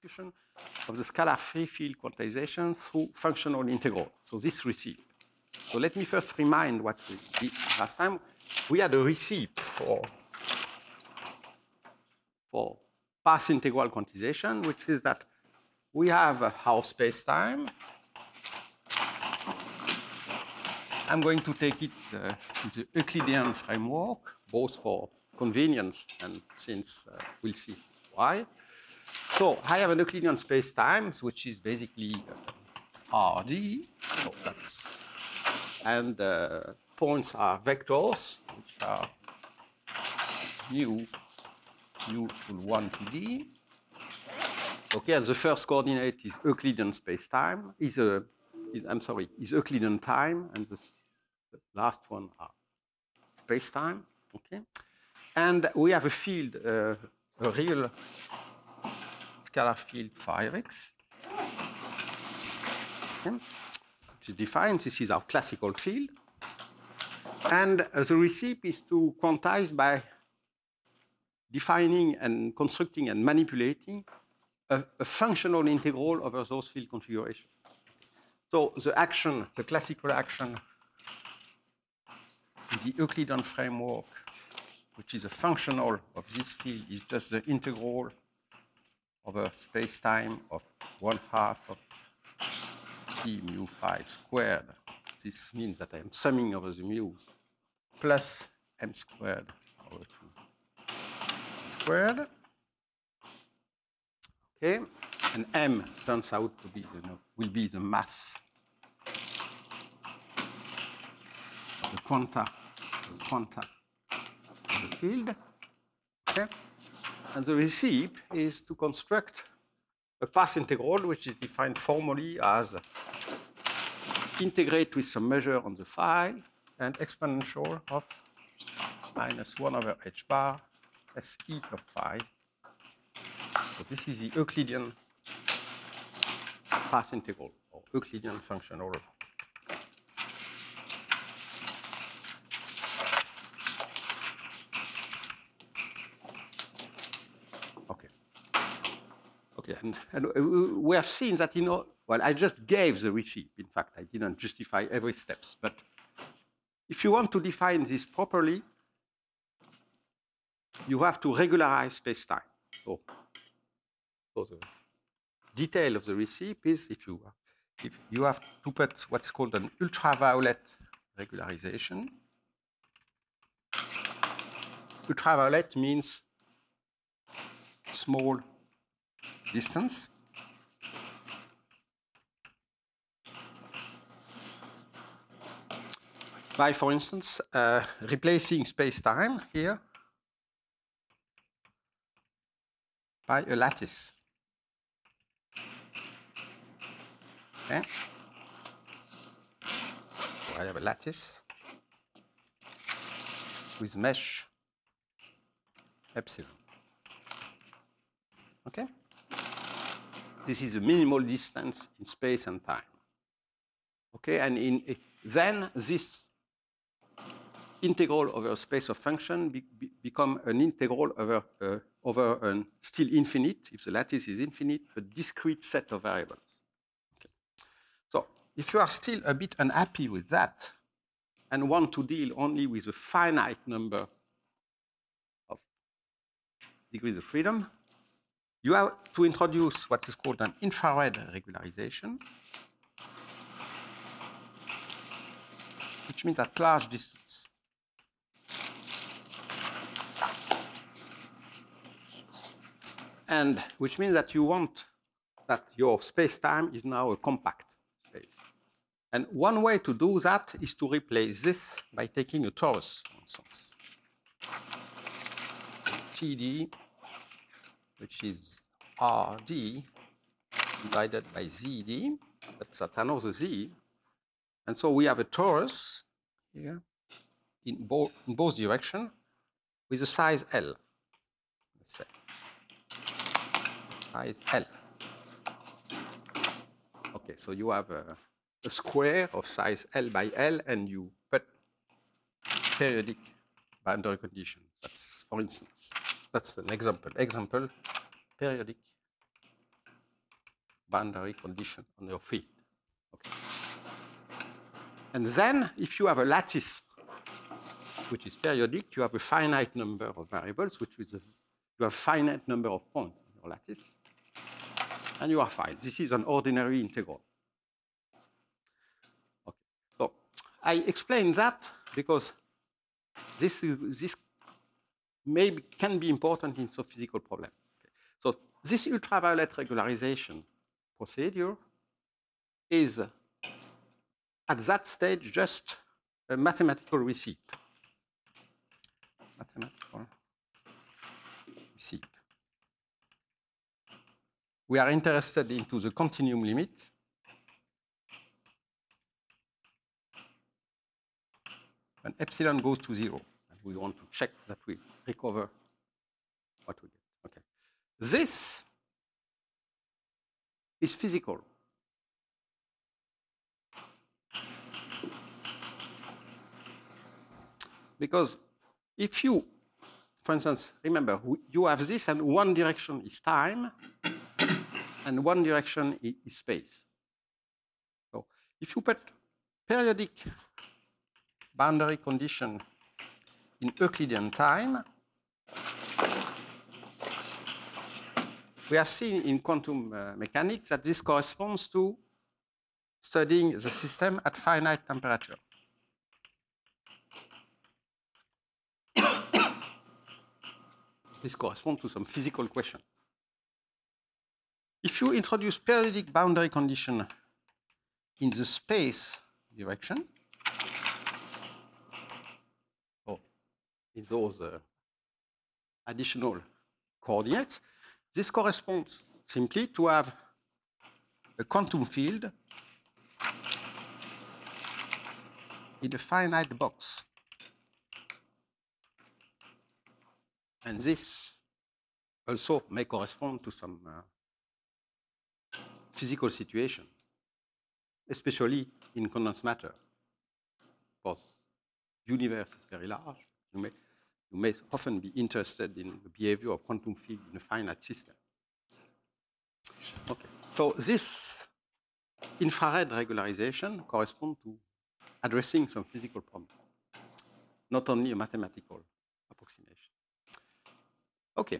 reconstitution of the scalar free field quantization through functional integral. So this receipt. So let me first remind what we did last time. We had a receipt for path integral quantization, which is that we have our space-time. I'm going to take it in the Euclidean framework, both for convenience and since we'll see why. So I have an Euclidean space-time, which is basically RD. So that's, and points are vectors, which are mu equal 1 to d. Okay, and the first coordinate is Euclidean space-time, is Euclidean time, and the last one are space-time. Okay, and we have a field, a real scalar field phi x, okay, which is defined. This is our classical field, and the recipe is to quantize by defining and constructing and manipulating a functional integral over those field configurations. So the action, the classical action in the Euclidean framework, which is a functional of this field, is just the integral over space-time of 1/2 of d mu phi squared. This means that I am summing over the mu's plus m squared over 2 squared. Okay, and m turns out to be will be the mass of the quanta of the field. Okay, and the recipe is to construct a path integral, which is defined formally as integrate with some measure on the file and exponential of -1/h bar s e of phi. So this is the Euclidean path integral, or Euclidean functional. Okay. Okay, and we have seen that, well, I just gave the receipt. In fact, I didn't justify every steps. But if you want to define this properly, you have to regularize space-time. So the detail of the recipe is if you have to put what's called an ultraviolet regularization. Ultraviolet means small distance. By, for instance, replacing space-time here by a lattice. Okay. So I have a lattice with mesh epsilon. Okay. This is a minimal distance in space and time. Okay, and then this integral over a space of function become an integral over a still infinite, if the lattice is infinite, a discrete set of variables. Okay. So if you are still a bit unhappy with that and want to deal only with a finite number of degrees of freedom, you have to introduce what is called an infrared regularization, which means at large distance. And which means that you want that your space-time is now a compact space. And one way to do that is to replace this by taking a torus, for instance. TD, which is RD divided by ZD, but that's another Z. And so we have a torus here in both directions with a size L, let's say. Size L. Okay, so you have a square of size L by L, and you put periodic boundary conditions. That's, for instance, that's an example. Example, periodic boundary condition on your field. Okay. And then, if you have a lattice which is periodic, you have a finite number of variables, which is you have a finite number of points in your lattice, and you are fine. This is an ordinary integral. Okay. So I explain that because this can be important in some physical problems. Okay. So this ultraviolet regularization procedure is at that stage just a mathematical receipt. Mathematical receipt. We are interested into the continuum limit. When epsilon goes to 0, and we want to check that we recover what we get. Okay. This is physical. Because if you, for instance, remember, you have this, and one direction is time, and one direction is space. So if you put periodic boundary condition in Euclidean time, we have seen in quantum mechanics that this corresponds to studying the system at finite temperature. This corresponds to some physical question. If you introduce periodic boundary condition in the space direction, or in those additional coordinates, this corresponds simply to have a quantum field in a finite box. And this also may correspond to some physical situation, especially in condensed matter. Because the universe is very large. You may often be interested in the behavior of quantum field in a finite system. Okay. So this infrared regularization corresponds to addressing some physical problem, not only a mathematical approximation. Okay.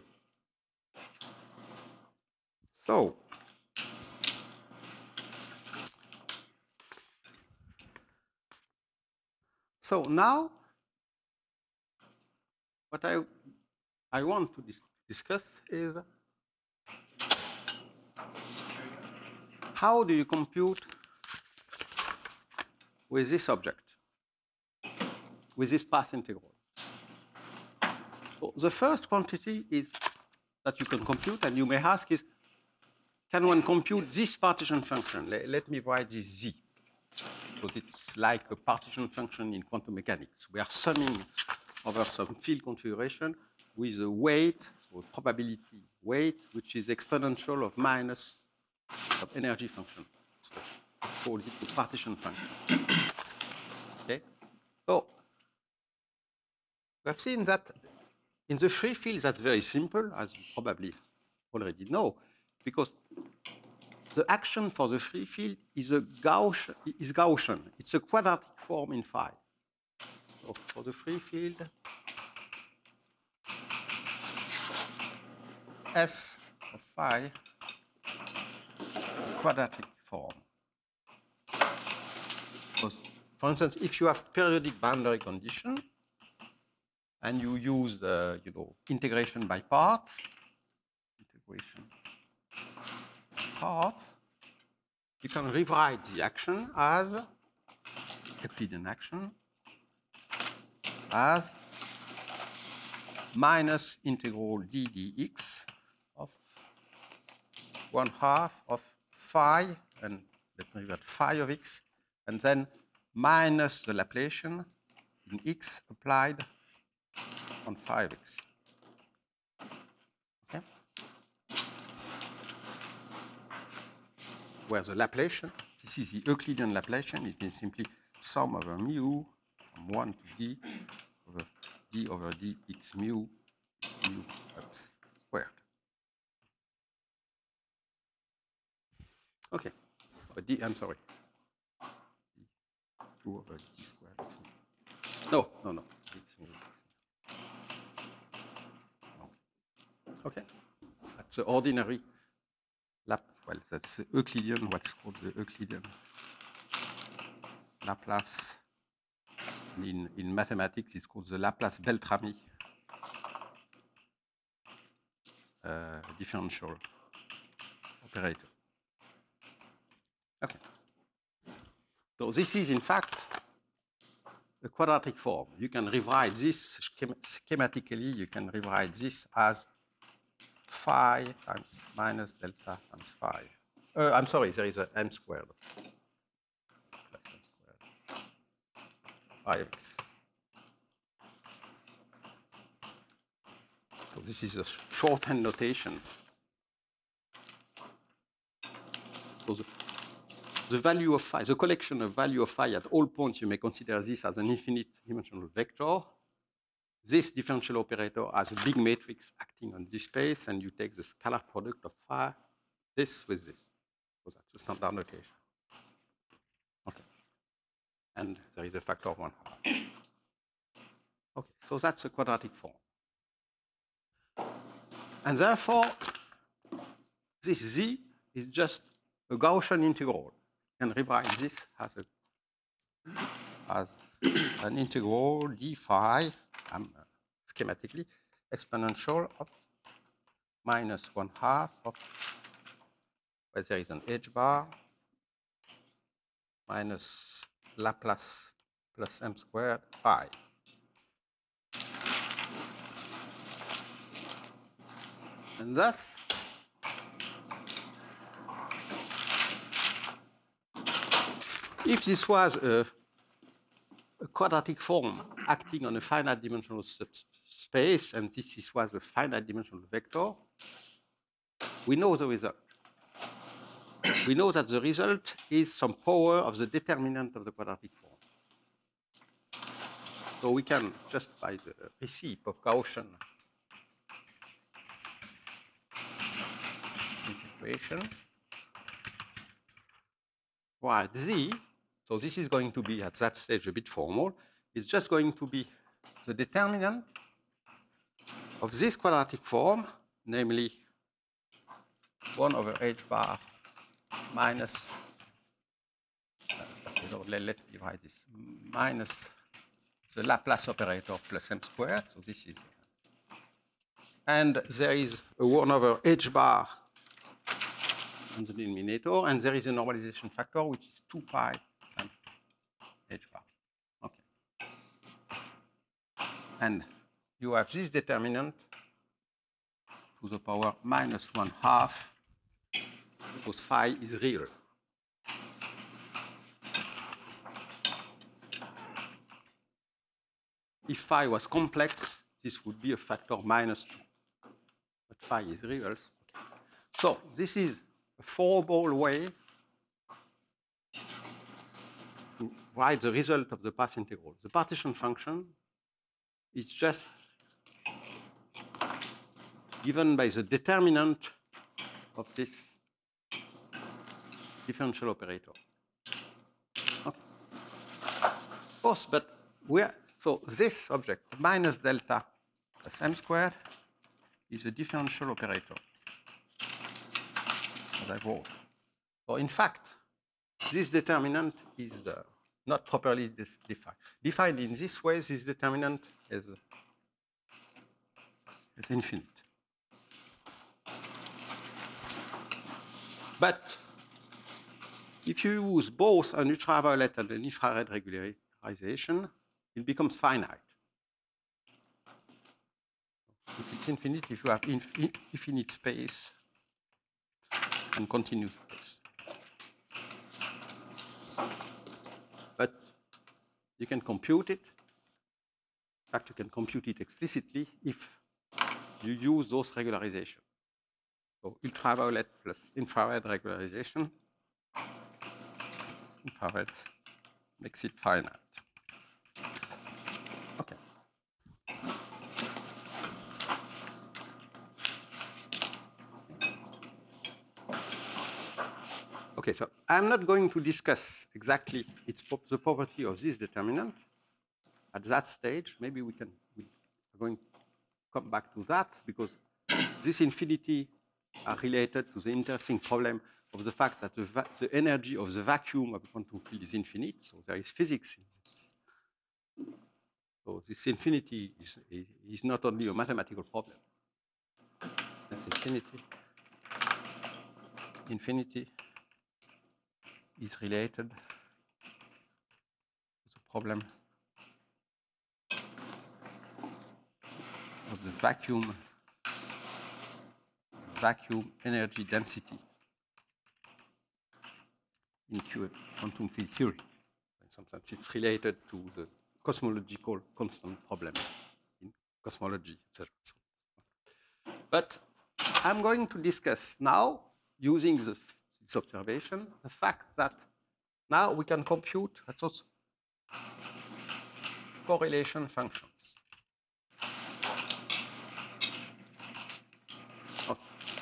So now, what I want to discuss is how do you compute with this object, with this path integral. So the first quantity is that you can compute, and you may ask is, can one compute this partition function? Let me write this Z, because it's like a partition function in quantum mechanics. We are summing over some field configuration with a weight, or probability weight, which is exponential of minus of energy function. So let's call it the partition function. Okay? So we have seen that in the free field, that's very simple, as you probably already know, because the action for the free field is Gaussian. It's a quadratic form in phi. So for the free field, S of phi is a quadratic form. Because, for instance, if you have periodic boundary condition and you use integration by parts, you can rewrite the action as Euclidean action as minus integral d dx of 1/2 of phi, and let me write phi of x, and then minus the Laplacian in x applied on phi of x. Okay? Where the Laplacian, this is the Euclidean Laplacian, it means simply sum over mu from 1 to d over dx mu x squared. Okay. D, I'm sorry. 2 over d squared. No, no, no. Okay. That's the ordinary well, that's the Euclidean, what's called the Euclidean Laplace. In mathematics, it's called the Laplace-Beltrami differential operator. Okay. So this is, in fact, a quadratic form. You can rewrite this schematically. You can rewrite this as phi times minus delta times phi. I'm sorry, there is a m squared plus m squared phi x. So this is a shorthand notation. So the value of phi, the collection of value of phi at all points, you may consider this as an infinite dimensional vector. This differential operator has a big matrix acting on this space, and you take the scalar product of phi, this with this. So that's the standard notation. Okay. And there is a factor of 1/2. Okay, so that's a quadratic form. And therefore, this z is just a Gaussian integral. You can rewrite this as an integral d phi, schematically, exponential of minus 1/2 of, where there is an h bar, minus Laplace plus m squared phi. And thus, if this was a quadratic form acting on a finite dimensional space, and this was a finite dimensional vector, we know the result. We know that the result is some power of the determinant of the quadratic form. So we can, just by the recipe of Gaussian integration, write z, so this is going to be at that stage a bit formal, it's just going to be the determinant of this quadratic form, namely 1 over h bar minus, let's divide this, minus the Laplace operator plus m squared, so this is, and there is a 1 over h bar on the denominator, and there is a normalization factor, which is 2 pi times h bar. Okay. And you have this determinant to the power minus 1/2, because phi is real. If phi was complex, this would be a factor minus 2. But phi is real. Okay. So this is a four-ball way to write the result of the path integral. The partition function is just given by the determinant of this differential operator. Okay. Of course, but so this object, minus delta plus m squared, is a differential operator, as I wrote. So in fact, this determinant is not properly defined. Defined in this way, this determinant is infinite. But if you use both an ultraviolet and an infrared regularization, it becomes finite. If it's infinite, if you have infinite space and continuous space. But you can compute it. In fact, you can compute it explicitly if you use those regularizations. So ultraviolet plus infrared regularization. Infrared makes it finite. Okay. Okay, so I'm not going to discuss exactly the property of this determinant at that stage. Maybe we're going to come back to that because this infinity are related to the interesting problem of the fact that the energy of the vacuum of the quantum field is infinite. So there is physics in this. So this infinity is not only a mathematical problem. That's infinity. Infinity is related to the problem of the vacuum energy density in quantum field theory. Sometimes it's related to the cosmological constant problem in cosmology, etc. But I'm going to discuss now, using this observation, the fact that now we can compute correlation functions. Okay.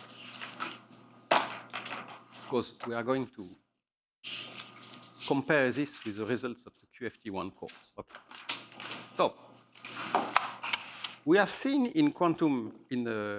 Because we are going to compare this with the results of the QFT1 course. Okay. So we have seen in the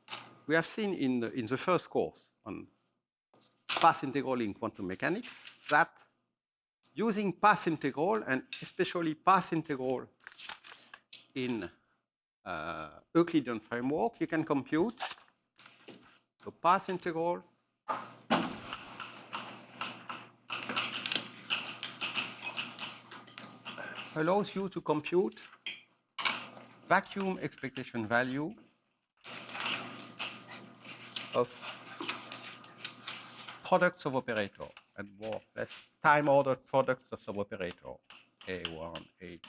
first course on path integral in quantum mechanics that using path integral, and especially path integral in Euclidean framework, you can compute the path integrals allows you to compute vacuum expectation value of products of operator and more or less time-ordered products of sub-operator A1, A2.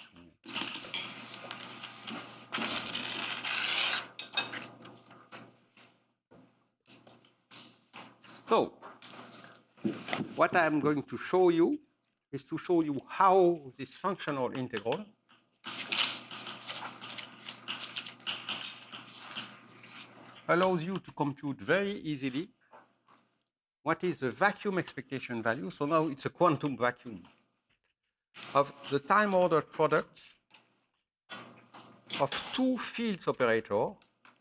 So what I'm going to show you is to show you how this functional integral allows you to compute very easily what is the vacuum expectation value. So now it's a quantum vacuum of the time-ordered products of two fields operator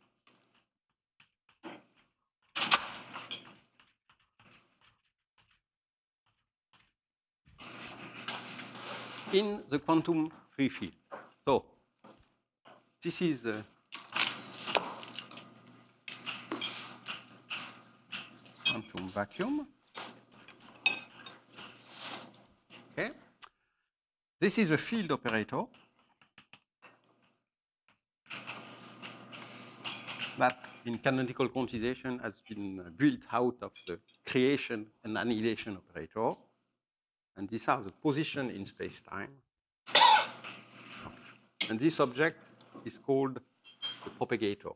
in the quantum free field. So this is the quantum vacuum. Okay. This is a field operator that in canonical quantization has been built out of the creation and annihilation operator. And these are the position in space-time. And this object is called the propagator.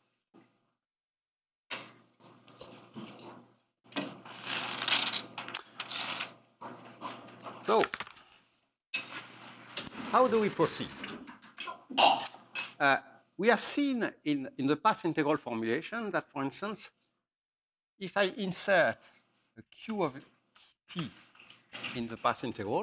So how do we proceed? We have seen in the path integral formulation that, for instance, if I insert a q of t in the path integral,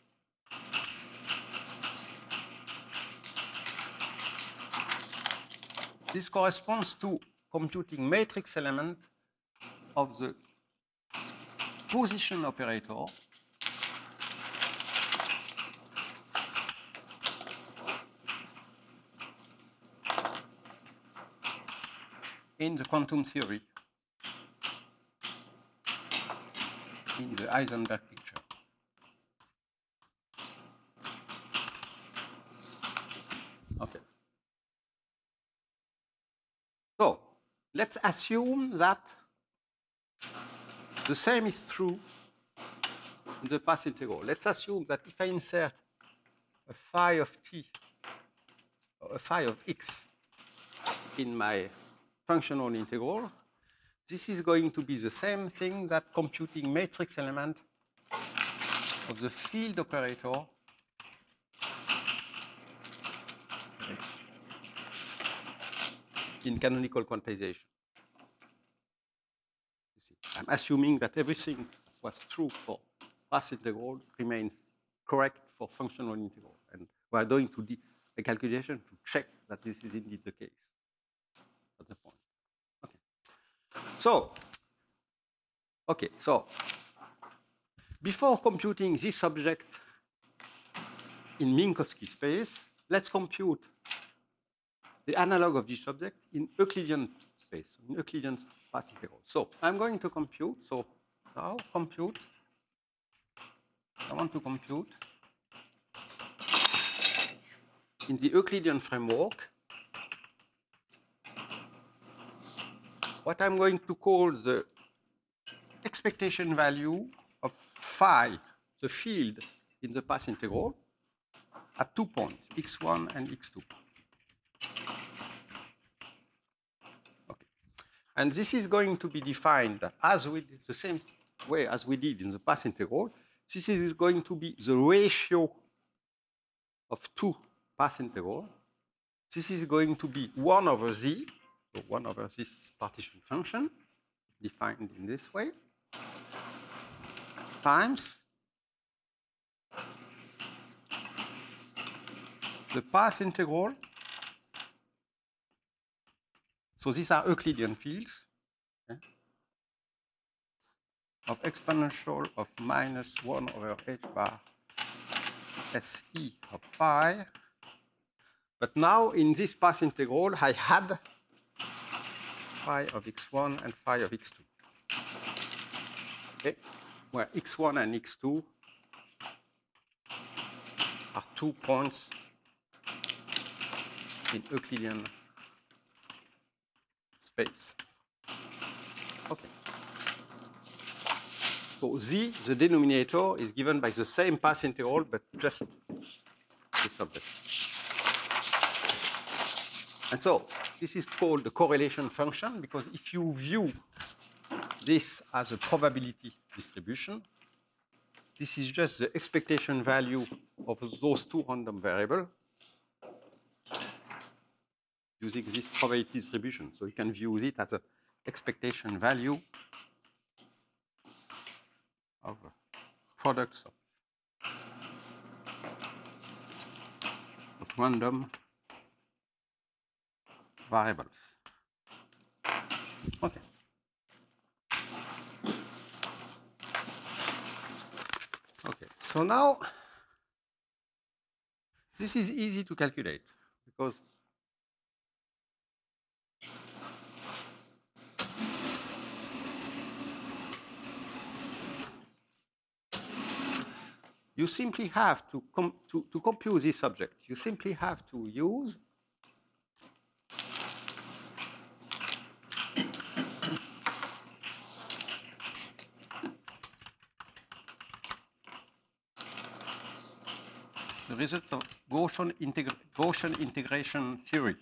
this corresponds to computing matrix element of the position operator in the quantum theory in the Heisenberg picture. Okay. So let's assume that the same is true in the path integral. Let's assume that if I insert a phi of t, or a phi of x in my functional integral, this is going to be the same thing that computing matrix element of the field operator in canonical quantization. You see, I'm assuming that everything was true for path integrals remains correct for functional integrals. And we are going to do a calculation to check that this is indeed the case. That's the point. Okay. So before computing this object in Minkowski space, let's compute the analog of this object in Euclidean space, in Euclidean path integral. So I'm going to compute. So now compute. I want to compute in the Euclidean framework what I'm going to call the expectation value of phi, the field in the path integral, at 2 points, x1 and x2. Okay. And this is going to be defined as we did the same way as we did in the path integral. This is going to be the ratio of two path integrals. This is going to be 1 over z, so 1 over this partition function, defined in this way, times the path integral. So these are Euclidean fields, okay, of exponential of minus 1 over h bar SE of phi. But now in this path integral, I had phi of x1 and phi of x2. Okay, where x1 and x2 are 2 points in Euclidean space. Okay. So z, the denominator, is given by the same path integral, but just this object. And so this is called the correlation function, because if you view this as a probability distribution, this is just the expectation value of those two random variables using this probability distribution. So you can view it as an expectation value of products of random variables. Okay. Okay, so now this is easy to calculate because you simply have to compute this object. You simply have to use the result of Gaussian integration theory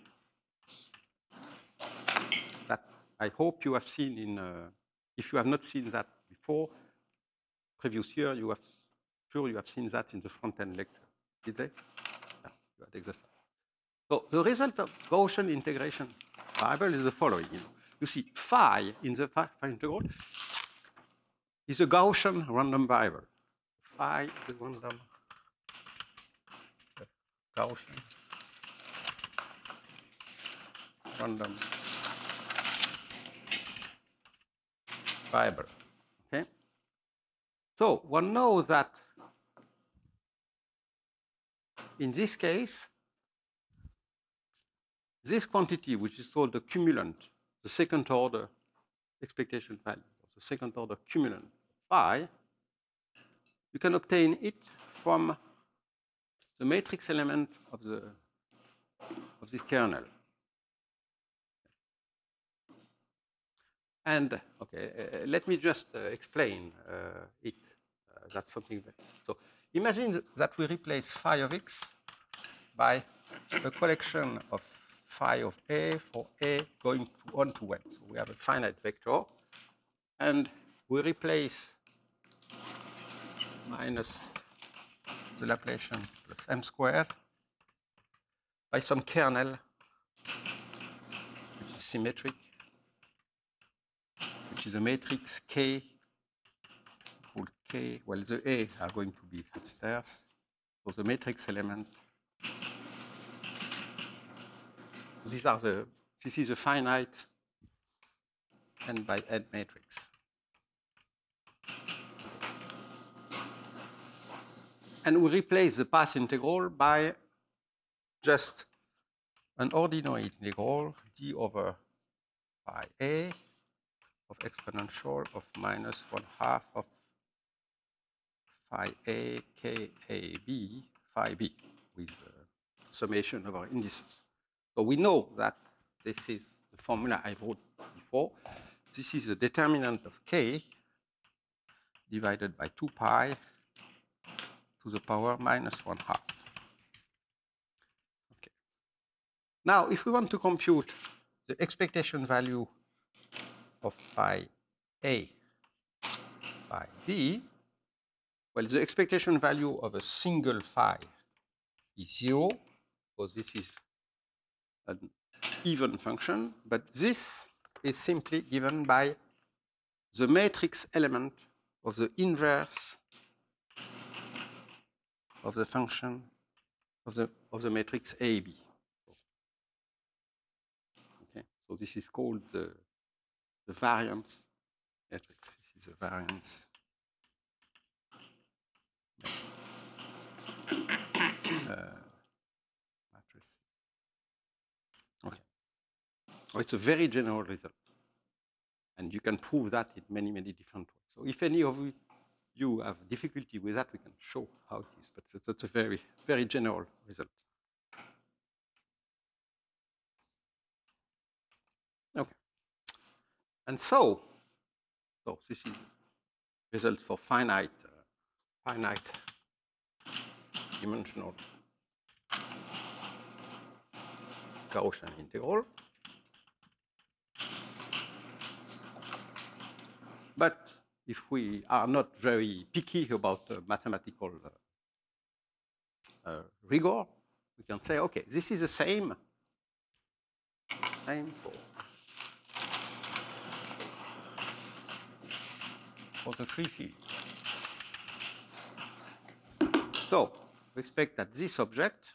that I hope you have seen in, if you have not seen that before, previous year, you have seen that in the front-end lecture. Did they? Yeah, you had exercise. So the result of Gaussian integration variable is the following. You see phi in the phi integral is a Gaussian random variable. Phi is a random Gaussian random variable. Okay. So one knows that in this case, this quantity, which is called the cumulant, the second order expectation value, the second order cumulant phi, you can obtain it from the matrix element of this kernel. And okay, let me just explain it. That's something that. So imagine that we replace phi of x by a collection of phi of a for a going on to n. So we have a finite vector, and we replace minus the Laplacian plus m squared by some kernel which is symmetric, which is a matrix K K, well, the A are going to be upstairs. So the matrix element, this is a finite n by n matrix. And we replace the path integral by just an ordinary integral d over phi a of exponential of minus 1/2 of phi a k a b phi b with summation of our indices. So we know that this is the formula I wrote before. This is the determinant of k divided by 2 pi to the power minus 1/2. Okay. Now, if we want to compute the expectation value of phi a, phi b, well, the expectation value of a single phi is 0, because this is an even function, but this is simply given by the matrix element of the inverse of the function of the matrix AB. Okay, so this is called the variance matrix. This is a variance matrix. Okay, so it's a very general result, and you can prove that in many, many different ways. So if any of you have difficulty with that, we can show how it is, but it's a very, very general result. Okay, and so this is result for finite dimensional Gaussian integral. But if we are not very picky about mathematical rigor, we can say, okay, this is the same for the free field. So we expect that this object,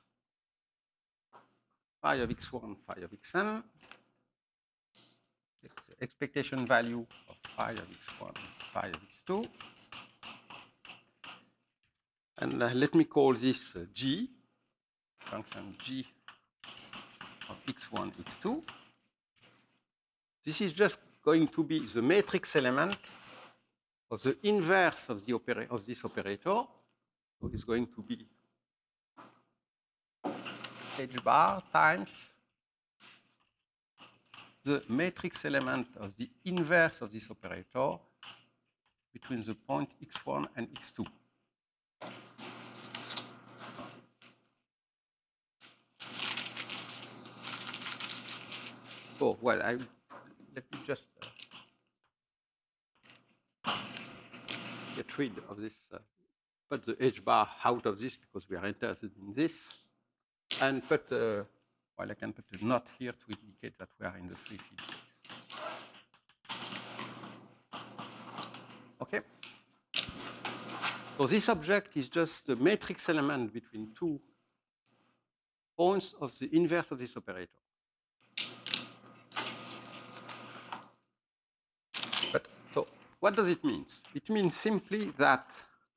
phi of x1, phi of xn, the expectation value of phi of x1, phi of x2, and let me call this g, function g of x1, x2. This is just going to be the matrix element of the inverse of this operator. So it's going to be h bar times the matrix element of the inverse of this operator between the point x1 and x2. Oh, well, let me just get rid of this, put the h bar out of this because we are interested in this, and put, well, I can put a knot here to indicate that we are in the free field case. Okay. So this object is just the matrix element between two points of the inverse of this operator. But so what does it mean? It means simply that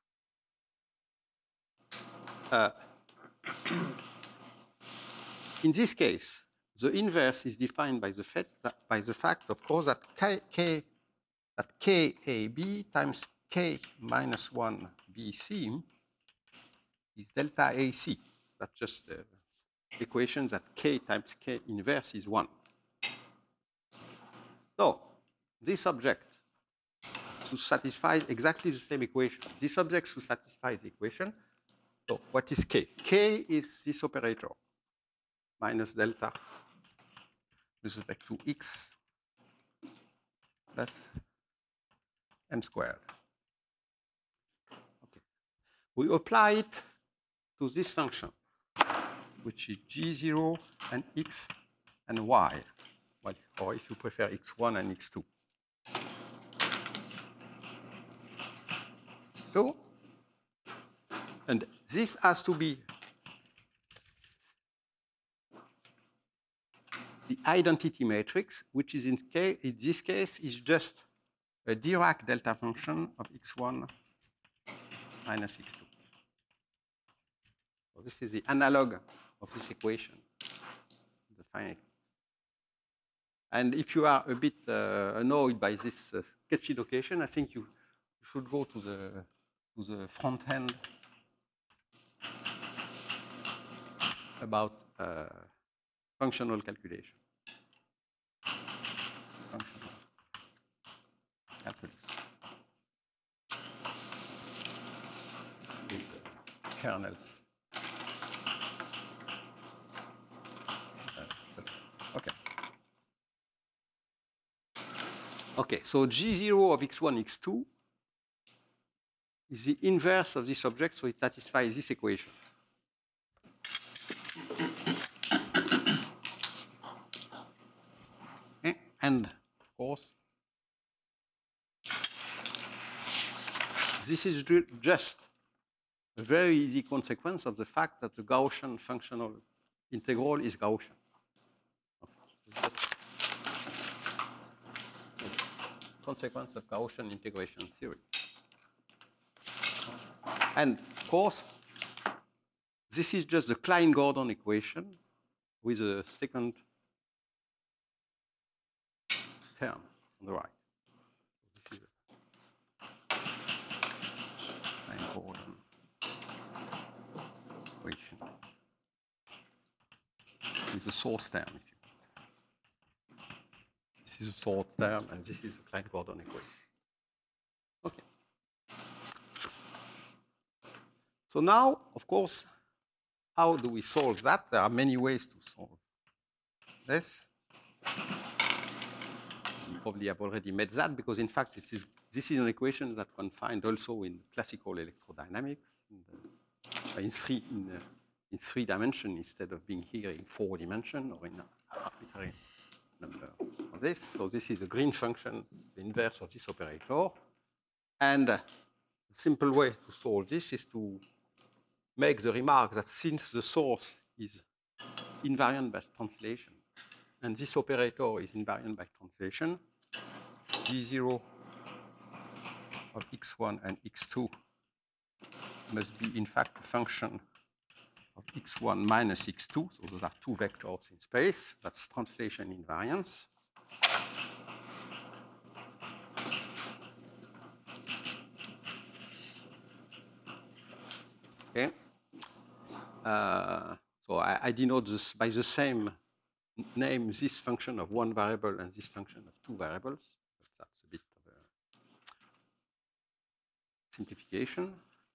in this case, the inverse is defined by the fact, of course, that KAB times K minus 1 BC is delta AC. That's just the equation that K times K inverse is 1. So this object to satisfy exactly the same equation, this object to satisfy the equation. So what is K? K is this operator minus delta with respect to x plus m squared. Okay. We apply it to this function, which is g0 and x and y, well, or if you prefer x1 and x2. x2. And this has to be the identity matrix, which is in this case is just a Dirac delta function of x1 minus x2. So this is the analog of this equation, the finite. And if you are a bit annoyed by this sketchy location, I think you should go to the front end about functional calculation. Functional calculus. With kernels. Okay. Okay, so G0 of x1, x2 is the inverse of this object, so it satisfies this equation. Okay. And, of course, this is just a very easy consequence of the fact that the Gaussian functional integral is Gaussian. Consequence of Gaussian integration theory. And of course, this is just the Klein-Gordon equation with a second term on the right. This is a Klein-Gordon equation with a source term. This is a source term, and this is a Klein-Gordon equation. Okay. So now, of course, how do we solve that? There are many ways to solve this. You probably have already met that, because in fact, this is an equation that one finds also in classical electrodynamics in three dimensions instead of being here in 4 dimensions or in an arbitrary number of this. So this is a green function, the inverse of this operator. And a simple way to solve this is to make the remark that since the source is invariant by translation, and this operator is invariant by translation, G0 of x1 and x2 must be, in fact, a function of x1 minus x2. So those are two vectors in space. That's translation invariance. Okay. So I denote this by the same name, this function of one variable and this function of two variables. But that's a bit of a simplification.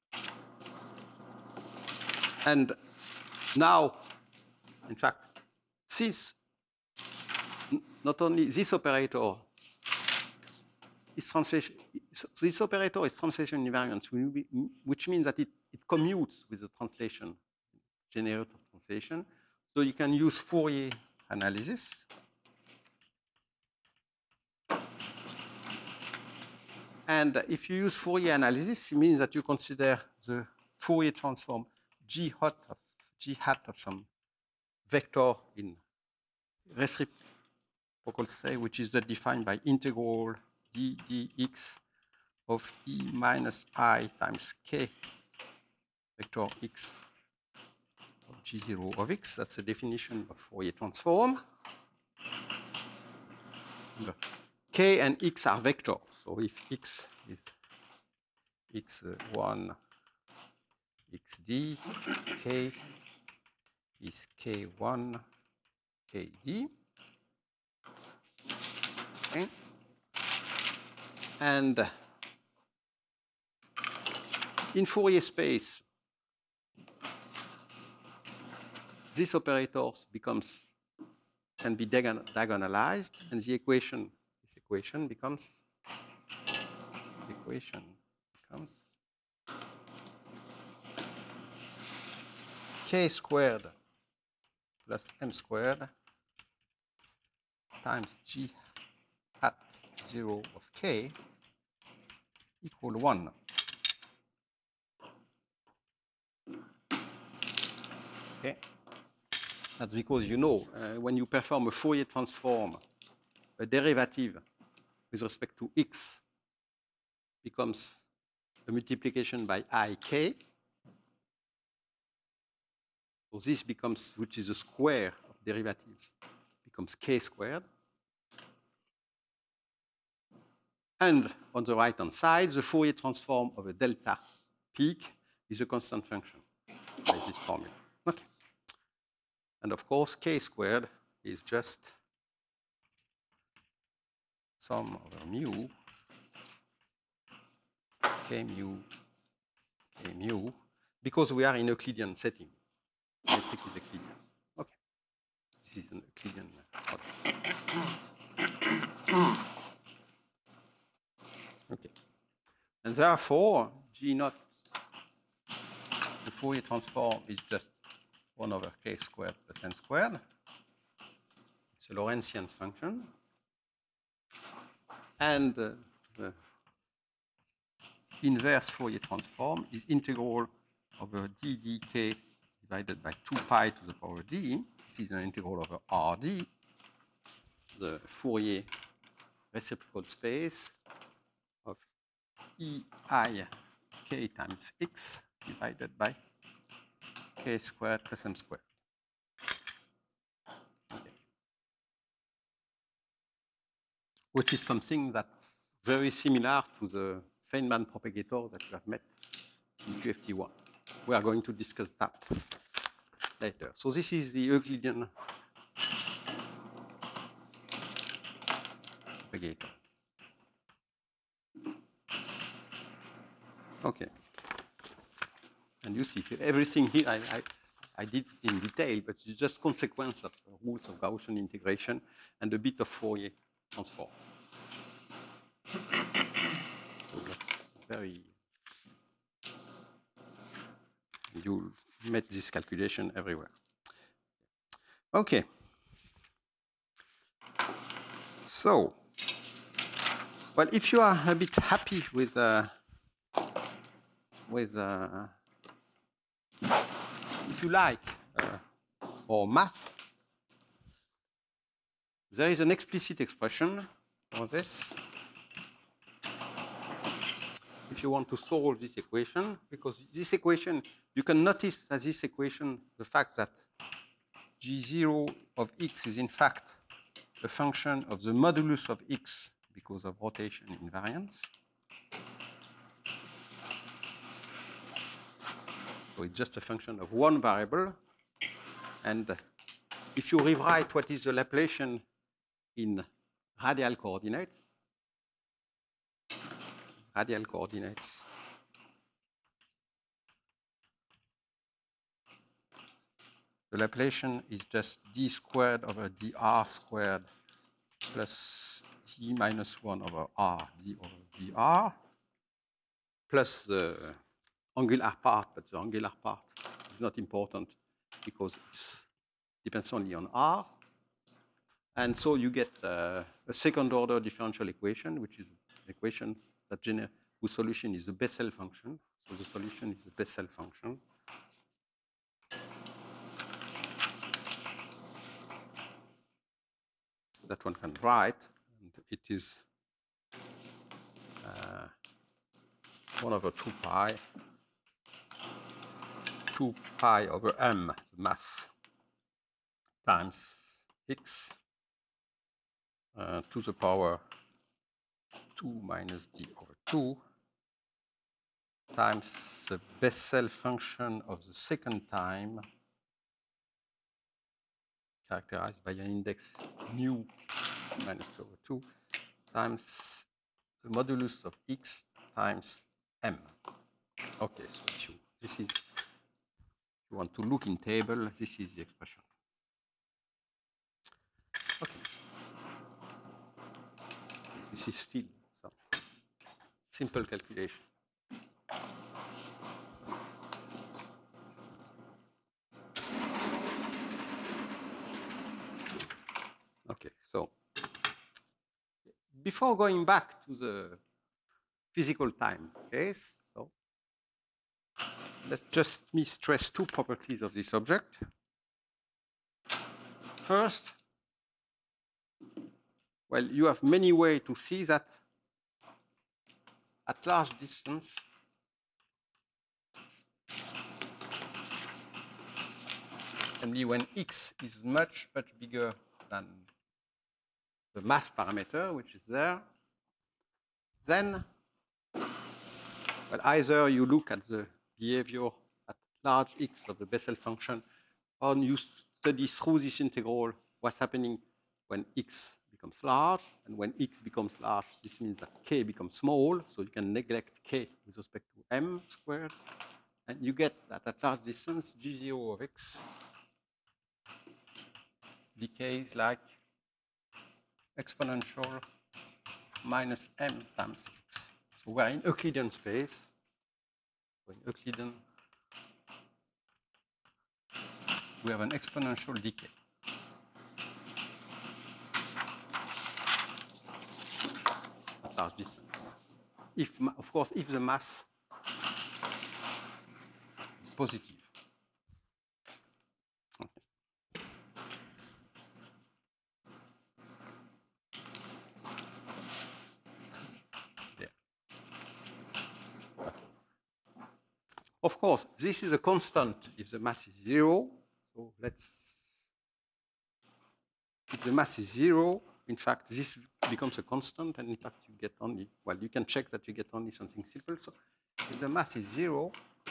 And now, in fact, since not only this operator is translation, this operator is translation invariance, which means that it commutes with the translation, generator of translation. So you can use Fourier analysis. And if you use Fourier analysis, it means that you consider the Fourier transform G hat of some vector in reciprocal state, which is defined by integral d dx of e minus I times k vector x of G0 of x. That's the definition of Fourier transform. K and x are vectors. So if x is x1, xd, k is k1, kd. Okay. And in Fourier space, this operator can be diagonalized, and this equation becomes k squared plus m squared times g hat 0 of k equal 1. Okay? That's because you know when you perform a Fourier transform, a derivative with respect to x becomes a multiplication by ik. So this becomes, which is the square of derivatives, becomes k squared. And on the right-hand side, the Fourier transform of a delta peak is a constant function by this formula. Okay. And of course, k squared is just sum over mu, k mu, because we are in Euclidean setting. Metric is Euclidean. Okay. This is an Euclidean product. Okay. And therefore, G naught, the Fourier transform is just 1 over k squared plus n squared. It's a Lorentzian function. And the inverse Fourier transform is integral over d dk divided by 2 pi to the power d. This is an integral over Rd, the Fourier reciprocal space of EI k times x divided by k squared plus m squared. Okay. Which is something that's very similar to the Feynman propagator that we have met in QFT1. We are going to discuss that later. So this is the Euclidean propagator. Okay. And you see everything here, I did it in detail, but it's just consequence of the rules of Gaussian integration and a bit of Fourier transform. So that's very, you met this calculation everywhere. Okay. So, well, if you are a bit happy with if you like, or math, there is an explicit expression for this. If you want to solve this equation, because this equation, you can notice that this equation, the fact that G0 of x is in fact a function of the modulus of x because of rotation invariance. So it's just a function of one variable. And if you rewrite what is the Laplacian in radial coordinates, the Laplacian is just d squared over dr squared plus t minus 1 over r d over dr plus the angular part, but the angular part is not important because it depends only on r. And so you get a second order differential equation, which is an equation that whose solution is the Bessel function. So the solution is the Bessel function. That one can write, and it is 1 over 2 pi over m, the mass, times x to the power 2 minus d over 2 times the Bessel function of the second time, characterized by an index mu minus 2 over 2, times the modulus of x times m. Okay, so if you want to look in table, this is the expression. Okay. This is still some simple calculation. Okay, so before going back to the physical time case, so let's just stress two properties of this object. First, well, you have many ways to see that at large distance, namely when x is much, much bigger than the mass parameter, which is there, then, well, either you look at the behavior at large x of the Bessel function, or you study through this integral what's happening when x becomes large, and when x becomes large, this means that k becomes small, so you can neglect k with respect to m squared, and you get that at large distance, g0 of x decays like exponential minus m times x. So we're in Euclidean space. So in Euclidean, we have an exponential decay. At large distance. If, of course, if the mass is positive. Okay. Yeah. Okay. Of course, this is a constant if the mass is 0. So if the mass is 0, in fact, this becomes a constant, and in fact, you get only, well, you can check that you get only something simple. So if the mass is 0,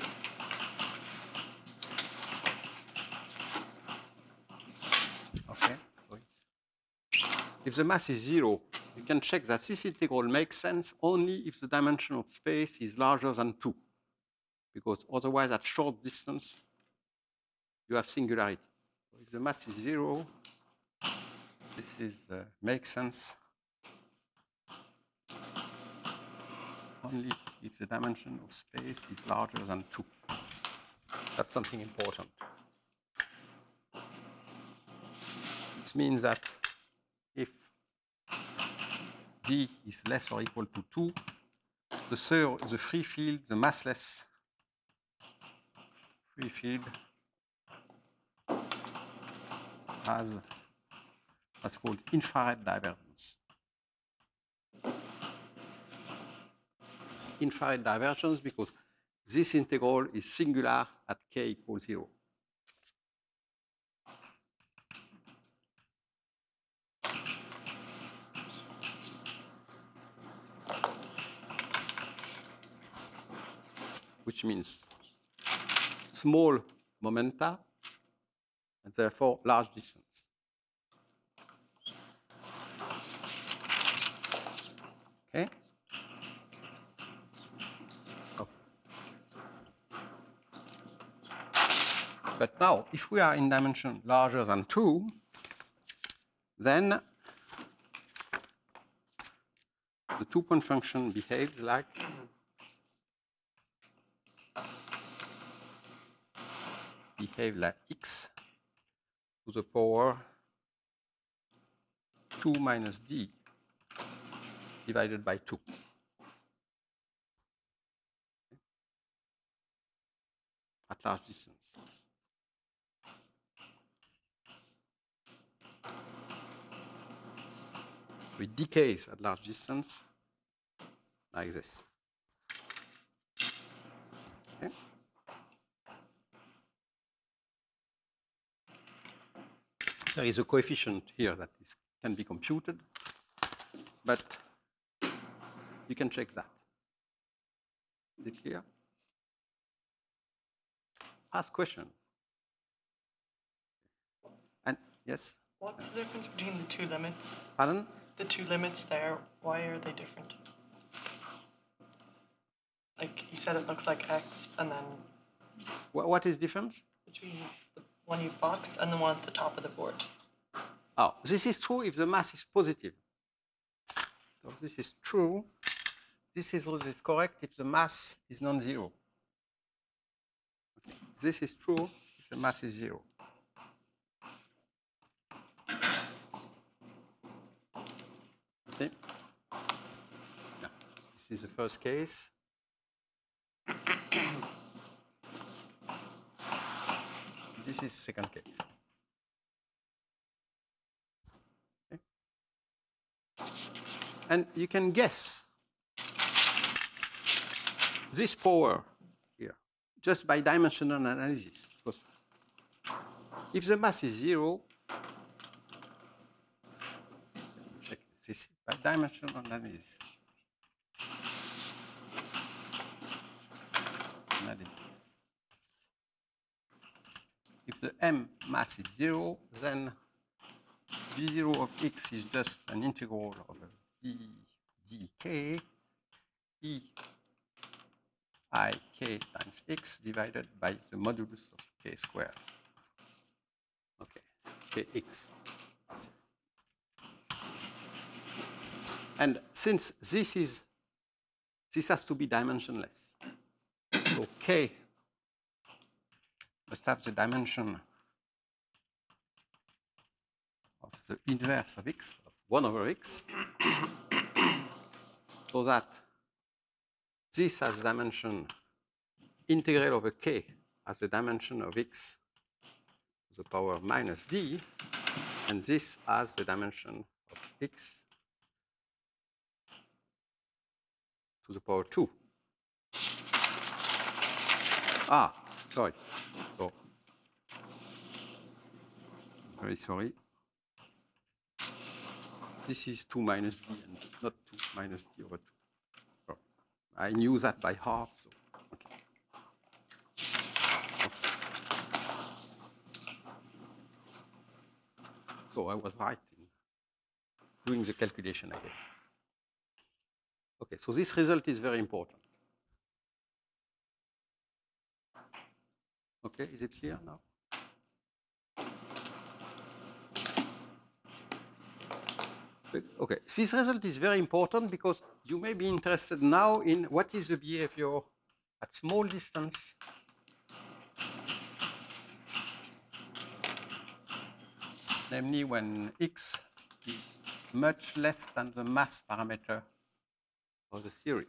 okay, sorry. If the mass is 0, you can check that this integral makes sense only if the dimension of space is larger than 2, because otherwise, at short distance, you have singularity. So if the mass is 0, this is makes sense only if the dimension of space is larger than 2. That's something important. It means that if d is less or equal to 2, the free field, the massless free field, has what's called infrared divergence. Infrared divergence because this integral is singular at k equals 0. Which means small momenta and therefore large distance. Okay? Oh. But now, if we are in dimension larger than 2, then the two-point function behaves like x to the power 2 minus d divided by 2. At large distance. It decays at large distance like this. Okay? There is a coefficient here that can be computed, but you can check that. Is it clear? Ask question. And yes? What's the difference between the two limits? Pardon? The two limits there, why are they different? Like you said, it looks like x, and then What is difference? between the one you boxed and the one at the top of the board. Oh, this is true if the mass is positive. So this is true. This is correct if the mass is non-zero. Okay. This is true if the mass is 0. See? No. This is the first case. This is the second case. And you can guess this power here just by dimensional analysis. Because if the mass is 0, check this by dimensional analysis. If the m mass is 0, then g0 of x is just an integral of dk e I k times x divided by the modulus of k squared. Okay, kx. And since this has to be dimensionless, so k must have the dimension of the inverse of x, of 1 over x, so that this has dimension integral over k as the dimension of x to the power minus d, and this has the dimension of x to the power 2. Sorry. So, very sorry. This is 2 minus d and not 2 minus d over 2. So, I knew that by heart, so okay. So I was right in doing the calculation again. Okay, so this result is very important. Okay, is it clear now? Okay, this result is very important because you may be interested now in what is the behavior at small distance namely when x is much less than the mass parameter of the theory.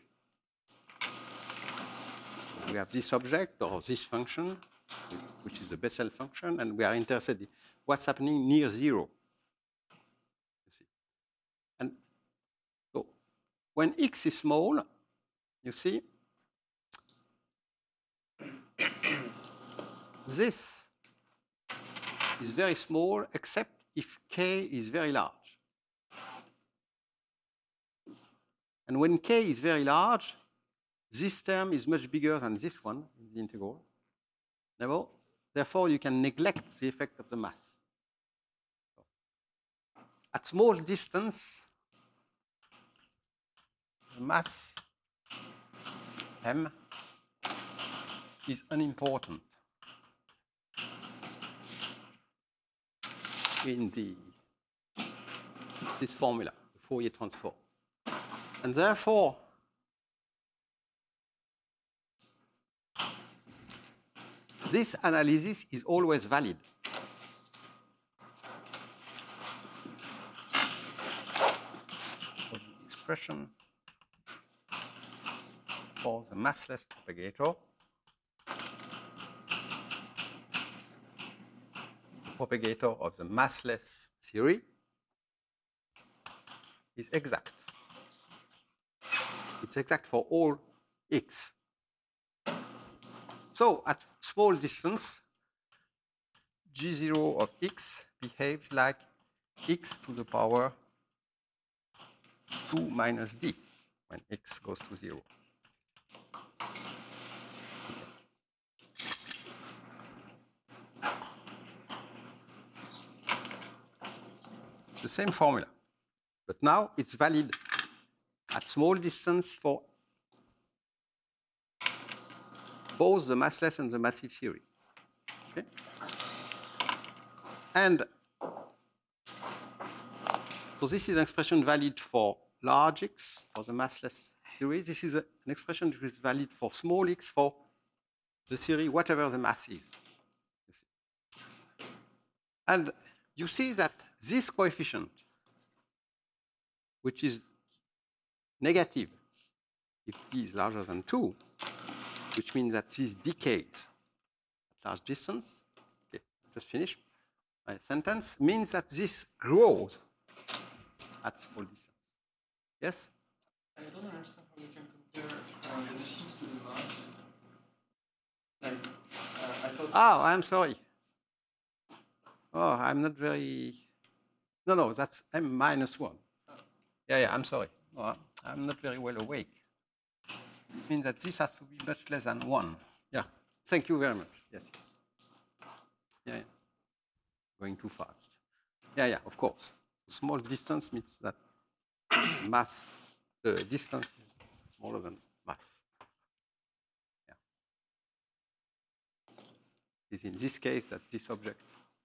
So we have this object or this function, which is the Bessel function, and we are interested in what's happening near 0. You see. And so when x is small, you see, this is very small except if k is very large. And when k is very large, this term is much bigger than this one in the integral. Therefore, you can neglect the effect of the mass. At small distance, the mass m is unimportant in this formula, the Fourier transform. And therefore, this analysis is always valid. So the expression for the massless propagator, of the massless theory, is exact. It's exact for all x. So at small distance, g0 of x behaves like x to the power 2 minus d when x goes to 0. The same formula, but now it's valid at small distance for both the massless and the massive theory. Okay? And so this is an expression valid for large x, for the massless theory. This is an expression which is valid for small x, for the theory, whatever the mass is. And you see that this coefficient, which is negative if d is larger than 2, which means that this decays at large distance. Okay, just finish my sentence, means that this grows at small distance. Yes? I don't understand how we can compare resistance to the mass. Like, I thought. Oh, I'm sorry. Oh, I'm not very. No, that's m minus 1. Yeah, I'm sorry. Oh, I'm not very well awake. It means that this has to be much less than 1. Yeah. Thank you very much. Yes. Yeah. Going too fast. Yeah, of course. Small distance means that mass, the distance is smaller than mass. Yeah. Is in this case that this object,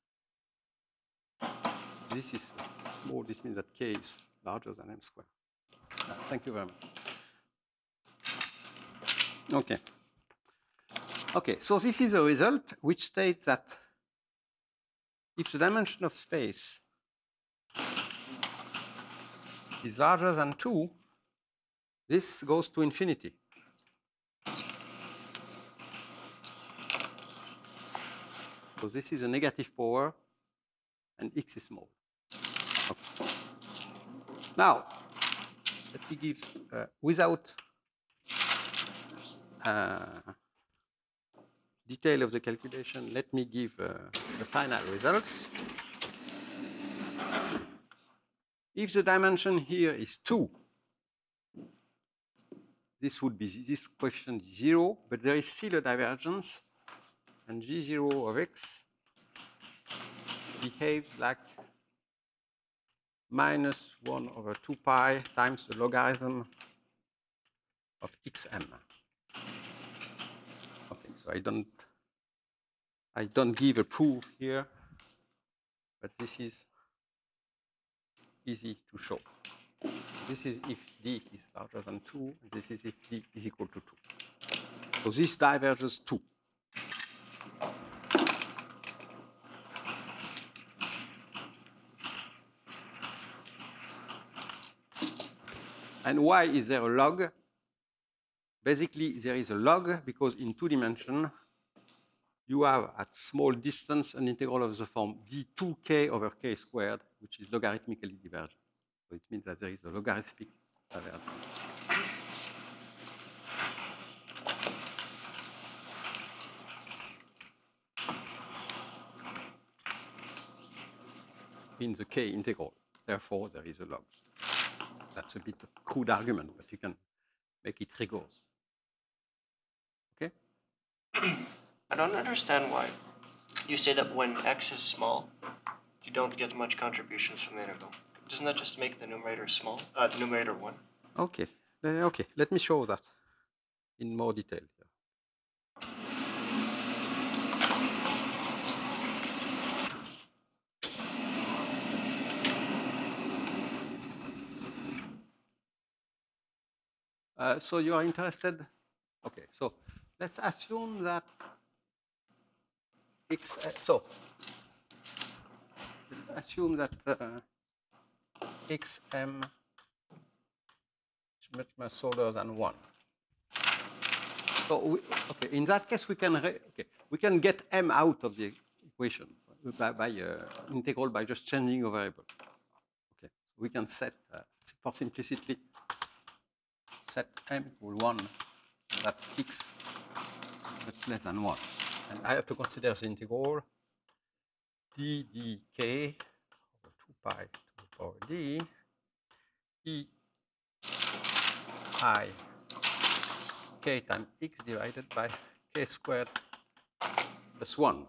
this is small, this means that k is larger than m squared. Thank you very much. Okay, so this is a result which states that if the dimension of space is larger than 2, this goes to infinity. So this is a negative power, and x is small. Okay. Now, let me give, without detail of the calculation, let me give the final results. If the dimension here is 2, this coefficient is 0, but there is still a divergence, and G0 of x behaves like minus 1 over 2 pi times the logarithm of xm. Okay, so I don't give a proof here, but this is easy to show. This is if d is larger than 2, and this is if d is equal to 2. So this diverges 2. And why is there a log? Basically, there is a log because in 2 dimensions, you have at small distance an integral of the form d2k over k squared, which is logarithmically divergent. So it means that there is a logarithmic divergence. In the k integral. Therefore, there is a log. That's a bit of a crude argument, but you can make it rigorous. Okay? I don't understand why you say that when x is small, you don't get much contributions from the integral. Doesn't that just make the numerator small? The numerator 1? Okay. Okay, let me show that in more detail here. So you are interested? Okay, so let's assume that let's assume that xm is much smaller than 1. So in that case, we can get m out of the equation by integral by just changing a variable. Okay, so we can set for simplicity set m equal 1, that x much less than 1. And I have to consider the integral d dk over 2 pi to the power d e I k times x divided by k squared plus 1.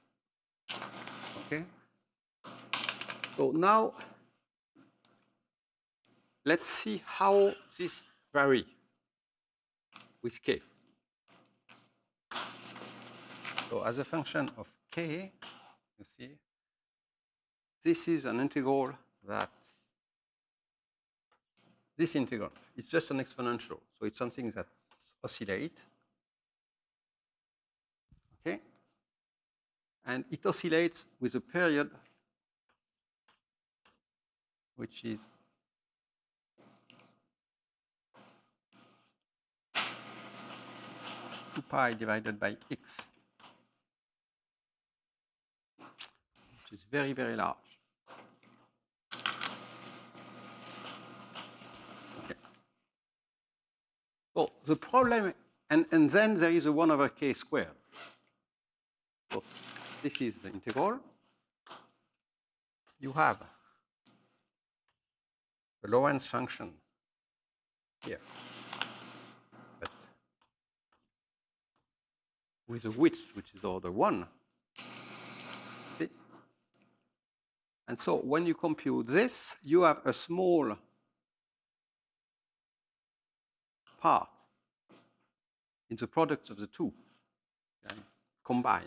Okay? So now let's see how this varies with k. So as a function of k, you see, this is an integral that this integral is just an exponential. So it's something that oscillates. Okay? And it oscillates with a period which is two pi divided by x, which is very, very large. Okay. So the problem, and then there is a 1 over k squared. So this is the integral. You have the Lorentz function here, but with a width which is order 1. See? And so when you compute this, you have a small part in the product of the two, okay? Combine.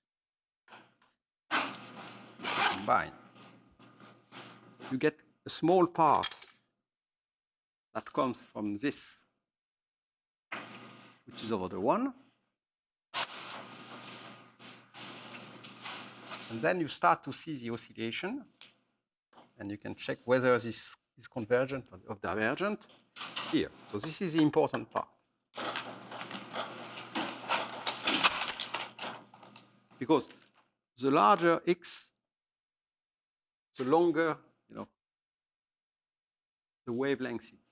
You get a small part that comes from this, which is over the 1. And then you start to see the oscillation, and you can check whether this is convergent or divergent here. So this is the important part. Because the larger x, the longer, the wavelength is.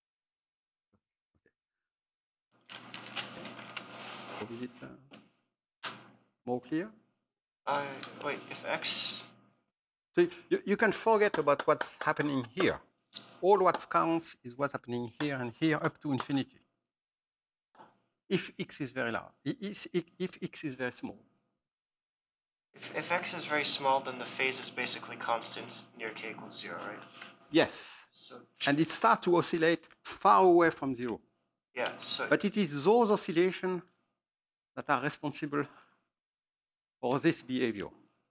So is it more clear? Wait, if x... So you can forget about what's happening here. All what counts is what's happening here and here up to infinity. If x is very large, if x is very small. If x is very small, then the phase is basically constant near k equals 0, right? Yes. So, And it starts to oscillate far away from 0. yeah, so... But it is those oscillations that are responsible for this behavior.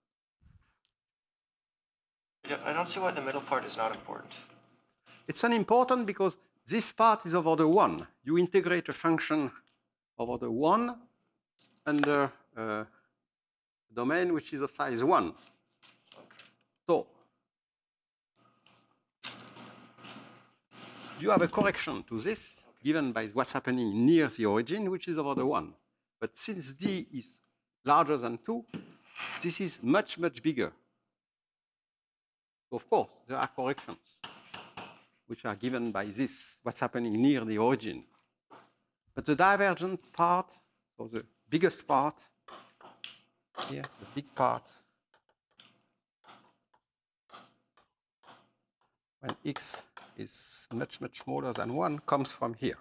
I don't see why the middle part is not important. It's unimportant because this part is over the 1. You integrate a function over the 1 under a domain which is of size 1. So you have a correction to this given by what's happening near the origin, which is over the 1. But since d is larger than 2, this is much, much bigger. So of course, there are corrections which are given by this, what's happening near the origin. But the divergent part, so the biggest part, here, the big part, when x is much, much smaller than 1, comes from here.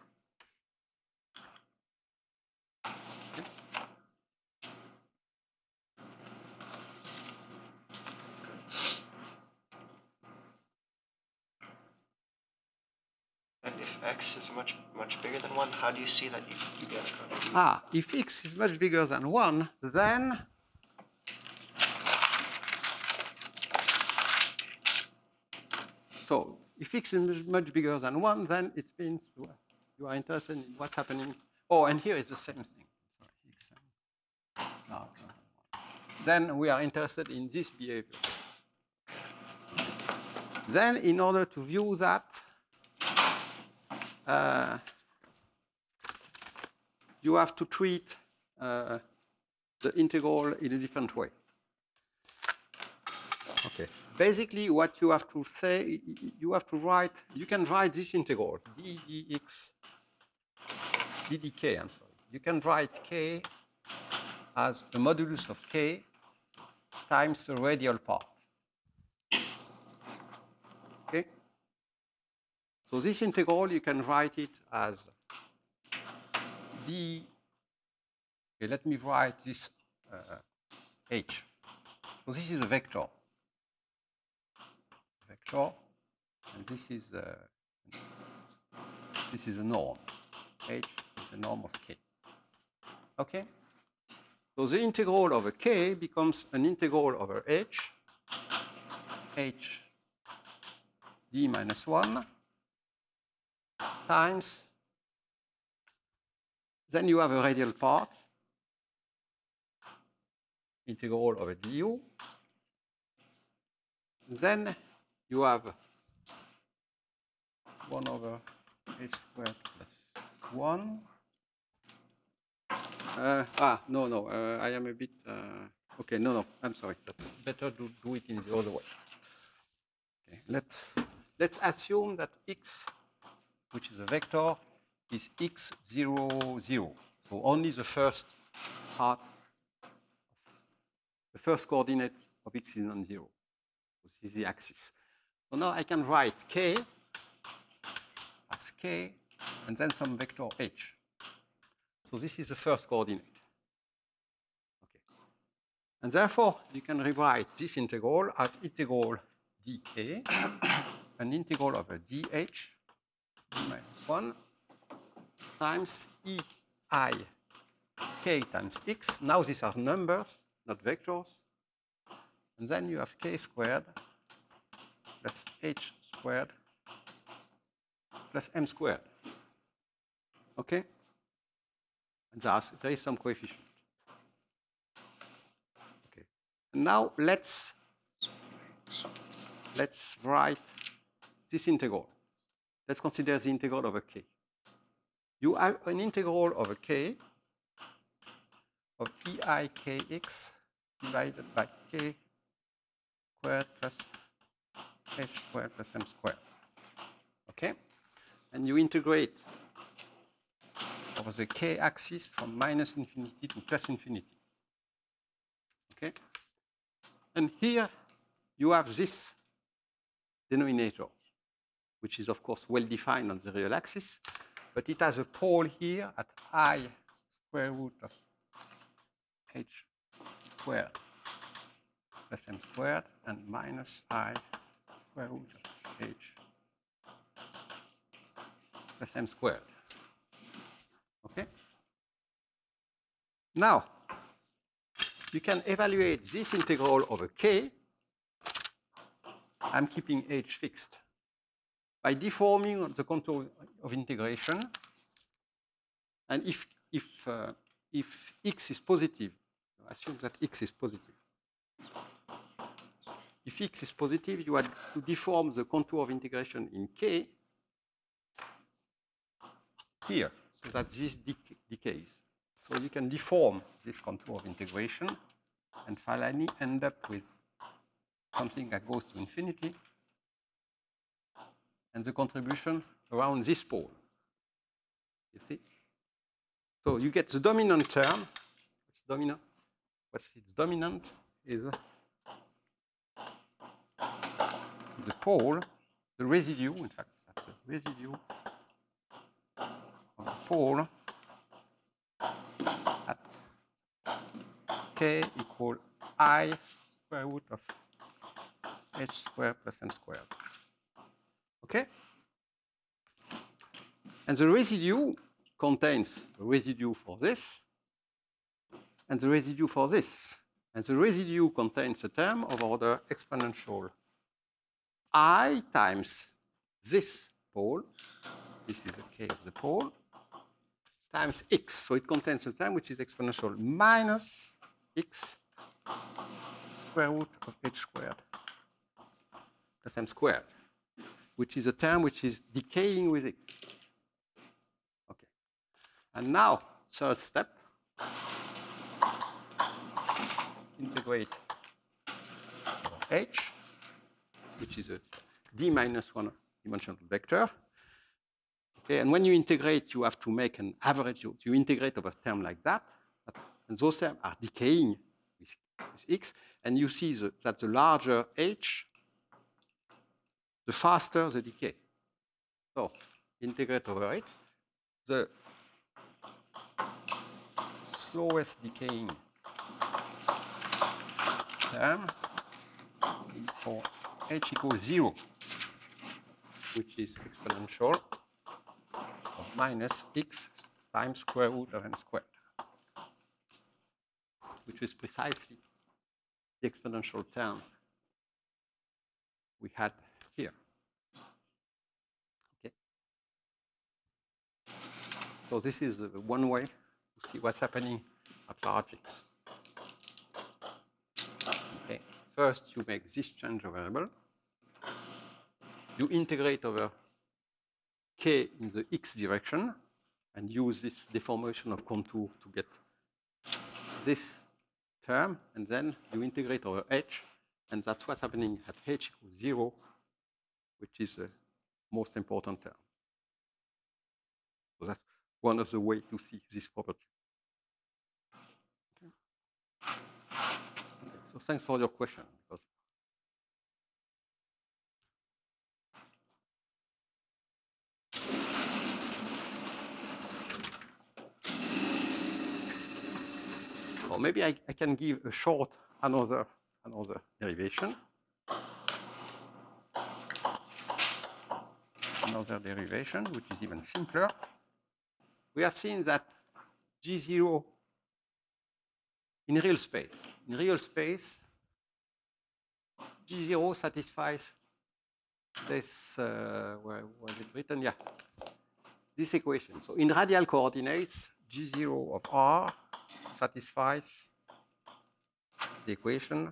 And if x is much, much bigger than 1, how do you see that you get a contribution? If x is much bigger than 1, then so if x is much bigger than 1, then it means you are interested in what's happening. Oh, and here is the same thing. Sorry, x larger than 1. Then we are interested in this behavior. Then in order to view that, you have to treat the integral in a different way. Okay. Basically, what you have to say, you have to write, you can write this integral, d dx, d dk, I'm sorry. You can write k as a modulus of k times the radial part. Okay? So this integral, you can write it as d, okay, let me write this h. So this is a vector. And this is a norm. H is a norm of k. Okay? So the integral over k becomes an integral over h d minus 1 times, then you have a radial part, integral over du. Then you have 1 over h squared plus 1. No, I am a bit, okay, no, I'm sorry. That's better to do it in the other way. Okay, let's assume that x, which is a vector, is x 0, 0. So only the first part, the first coordinate of x is non-zero. This is the axis. So now I can write k as k and then some vector h. So this is the first coordinate. Okay. And therefore, you can rewrite this integral as integral dk, an integral over dh, d minus 1, times ei k times x. Now these are numbers, not vectors. And then you have k squared plus h squared plus m squared. Okay? And there is some coefficient. Okay. And now let's write this integral. Let's consider the integral over k. You have an integral over k of ei kx divided by k squared plus h squared plus m squared. Okay? And you integrate over the k-axis from minus infinity to plus infinity. Okay? And here you have this denominator, which is of course well defined on the real axis, but it has a pole here at I square root of h squared plus m squared and minus I square root of h plus m squared. Okay? Now, you can evaluate this integral over k. I'm keeping h fixed. By deforming the contour of integration, and if x is positive, assume that x is positive. If x is positive, you have to deform the contour of integration in k here, so that this decays. So you can deform this contour of integration and finally end up with something that goes to infinity and the contribution around this pole. You see? So you get the dominant term. What's dominant? What's its dominant is the pole, the residue, in fact, that's the residue of the pole at k equal I square root of h squared plus m squared. Okay? And the residue contains a residue for this and the residue for this. And the residue contains a term of order exponential I times this pole, this is the k of the pole, times x. So it contains a term which is exponential minus x square root of h squared plus m squared, which is a term which is decaying with x. Okay. And now, third step, integrate h, which is a d minus 1 dimensional vector. Okay, and when you integrate, you have to make an average. You integrate over a term like that, and those terms are decaying with x, and you see that the larger h, the faster the decay. So integrate over h. The slowest decaying term is for h equals 0, which is exponential of minus x times square root of n squared, which is precisely the exponential term we had here. Okay. So this is one way to see what's happening at large x. Okay. First, you make this change of variable. You integrate over k in the x direction and use this deformation of contour to get this term, and then you integrate over h, and that's what's happening at h equals 0, which is the most important term. So that's one of the ways to see this property. Okay. Okay, so thanks for your question. Because or maybe I can give a short another derivation. Another derivation, which is even simpler. We have seen that G0 in real space, G0 satisfies this, where was it written? Yeah, this equation. So in radial coordinates, G0 of R satisfies the equation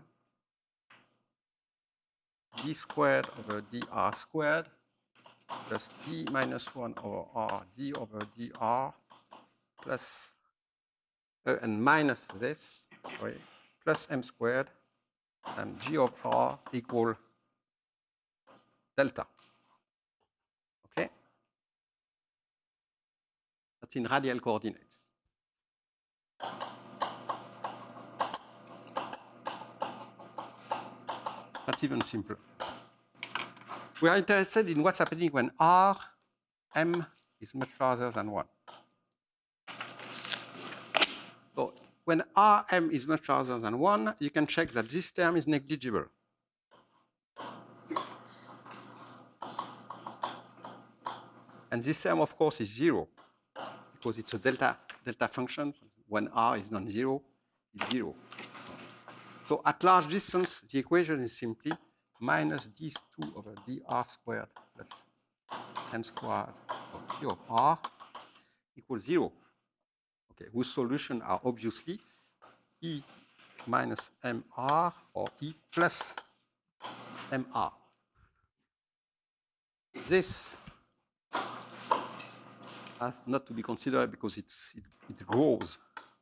d squared over dr squared plus d minus 1 over r d over dr plus, and minus this, sorry, plus m squared and g of r equal delta. Okay? That's in radial coordinates. That's even simpler. We are interested in what's happening when r, m is much larger than 1. So when Rm is much larger than 1, you can check that this term is negligible. And this term, of course, is 0, because it's a delta function. When r is non-zero, it's 0. So at large distance, the equation is simply minus d2 over dr squared plus m squared of g of r equals 0. Okay, whose solutions are obviously E minus mr or E plus mr. This has not to be considered because it grows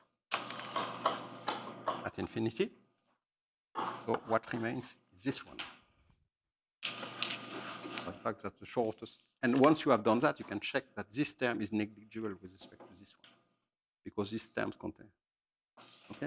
at infinity. So what remains is this one. In fact, that's the shortest. And once you have done that, you can check that this term is negligible with respect to this one, because these terms contain. Okay?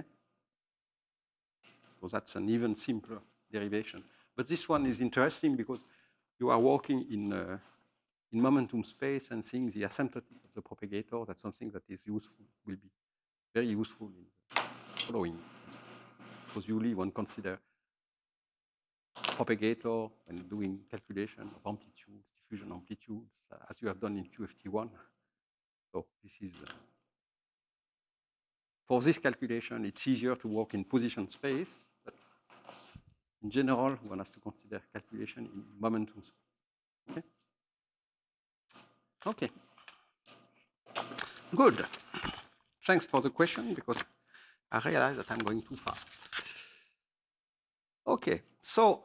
So that's an even simpler derivation. But this one is interesting because you are working in momentum space and seeing the asymptotic of the propagator. That's something that is useful, will be very useful in the following. Because usually one consider propagator when doing calculation of amplitudes, diffusion amplitudes, as you have done in QFT1. So this is, for this calculation, it's easier to work in position space, but in general, one has to consider calculation in momentum space. Okay? Okay. Good. Thanks for the question, because I realize that I'm going too fast. Okay, so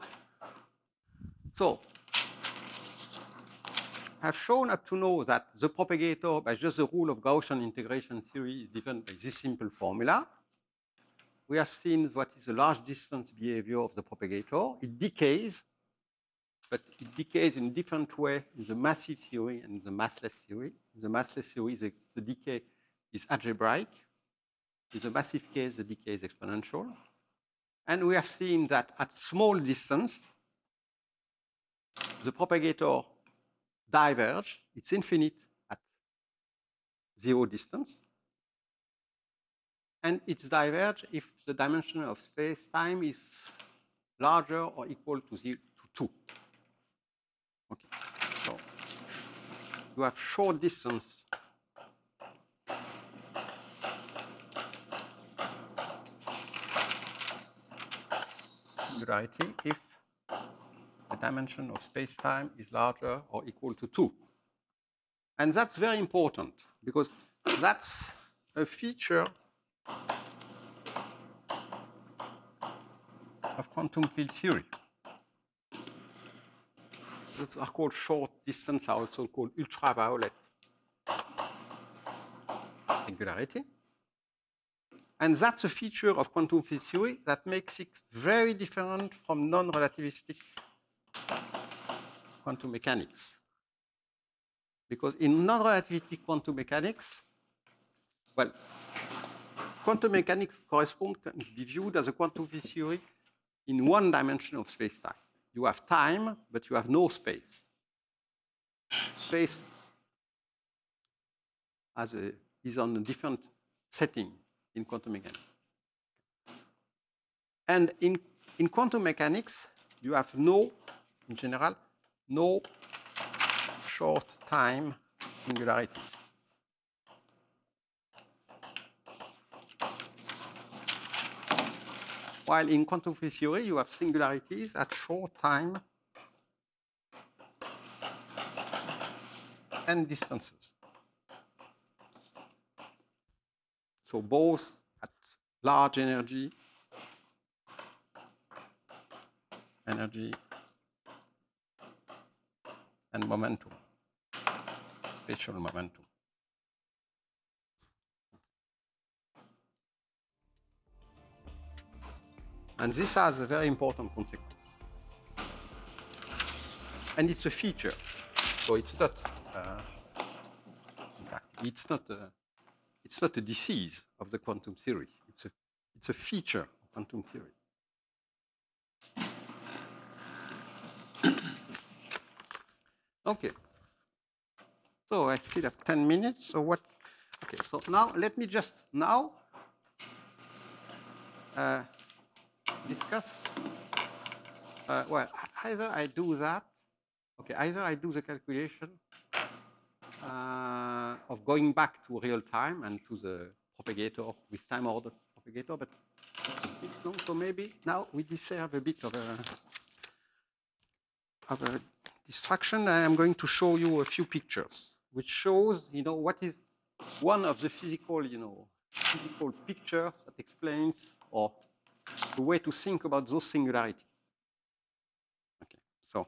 I've shown up to now that the propagator, by just the rule of Gaussian integration theory, is given by this simple formula. We have seen what is the large distance behavior of the propagator. It decays, but it decays in a different way in the massive theory and the massless theory. In the massless theory, the decay is algebraic. In the massive case, the decay is exponential. And we have seen that at small distance, the propagator diverges. It's infinite at 0 distance. And it's diverged if the dimension of space-time is larger or equal to 2. Okay, so you have short distance singularity if the dimension of space-time is larger or equal to 2. And that's very important because that's a feature of quantum field theory. These are called short distance, are also called ultraviolet singularity. And that's a feature of quantum field theory that makes it very different from non-relativistic quantum mechanics. Because in non-relativity quantum mechanics, well, quantum mechanics can be viewed as a quantum field theory in one dimension of space-time. You have time, but you have no space. Space is on a different setting in quantum mechanics. And in quantum mechanics, you have in general, no short time singularities. While in quantum field theory, you have singularities at short time and distances. So both at large energy and momentum, spatial momentum. And this has a very important consequence. And it's a feature. So it's not, in fact, it's not a disease of the quantum theory. It's a feature of quantum theory. Okay. So I still have 10 minutes. So what? Okay. So now let me just discuss. Well, either I do that. Okay. Either I do the calculation of going back to real time and to the propagator with time ordered propagator, but it's a bit long. So maybe now we deserve a bit of a distraction. I am going to show you a few pictures, which shows, what is one of the physical pictures that explains or the way to think about those singularities. Okay, so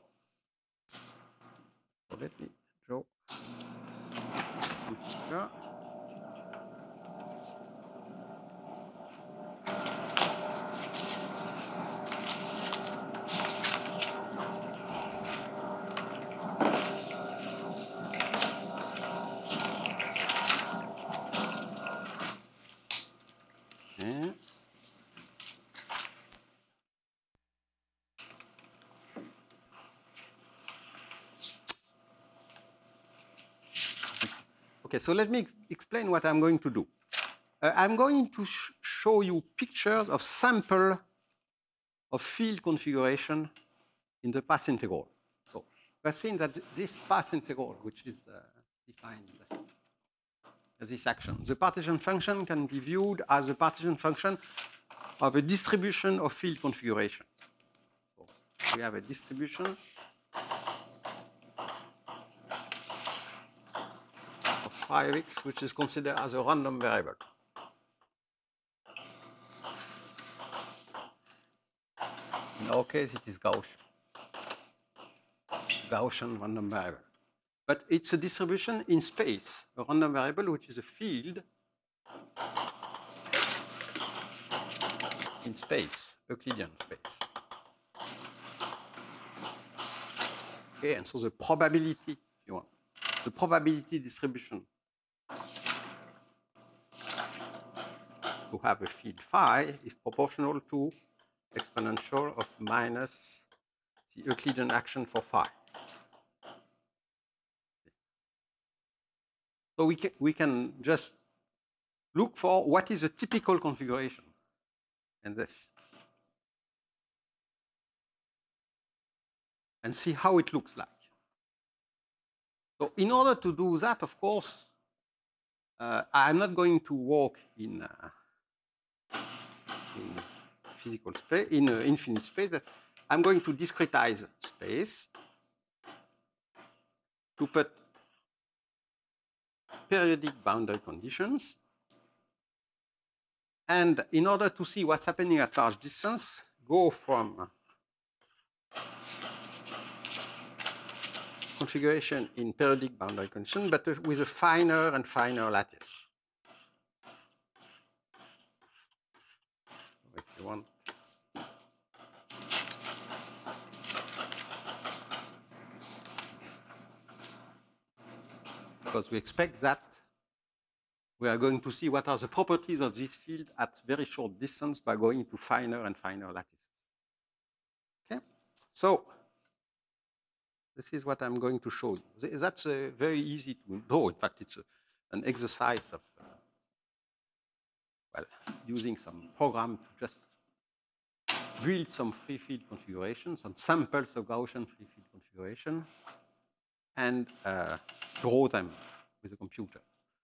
let me draw some picture. Okay, so let me explain what I'm going to do. I'm going to show you pictures of sample of field configuration in the path integral. So we're seeing that this path integral, which is defined as this action, the partition function can be viewed as a partition function of a distribution of field configuration. So we have a distribution of phi of x, which is considered as a random variable. In our case, it is Gaussian random variable. But it's a distribution in space, a random variable, which is a field in space, Euclidean space. Okay, and so the probability, if you want, the probability distribution to have a field phi is proportional to exponential of minus the Euclidean action for phi. So we can just look for what is a typical configuration in this and see how it looks like. So in order to do that, of course, I'm not going to work in physical space, in infinite space, but I'm going to discretize space to put periodic boundary conditions. And in order to see what's happening at large distance, go from configuration in periodic boundary condition, but with a finer and finer lattice. So if you want, because we expect that we are going to see what are the properties of this field at very short distance by going to finer and finer lattices. Okay, so this is what I'm going to show you. That's very easy to draw. In fact, it's an exercise of, well, using some program to just build some free field configuration, some samples of Gaussian free field configuration, and draw them with a computer.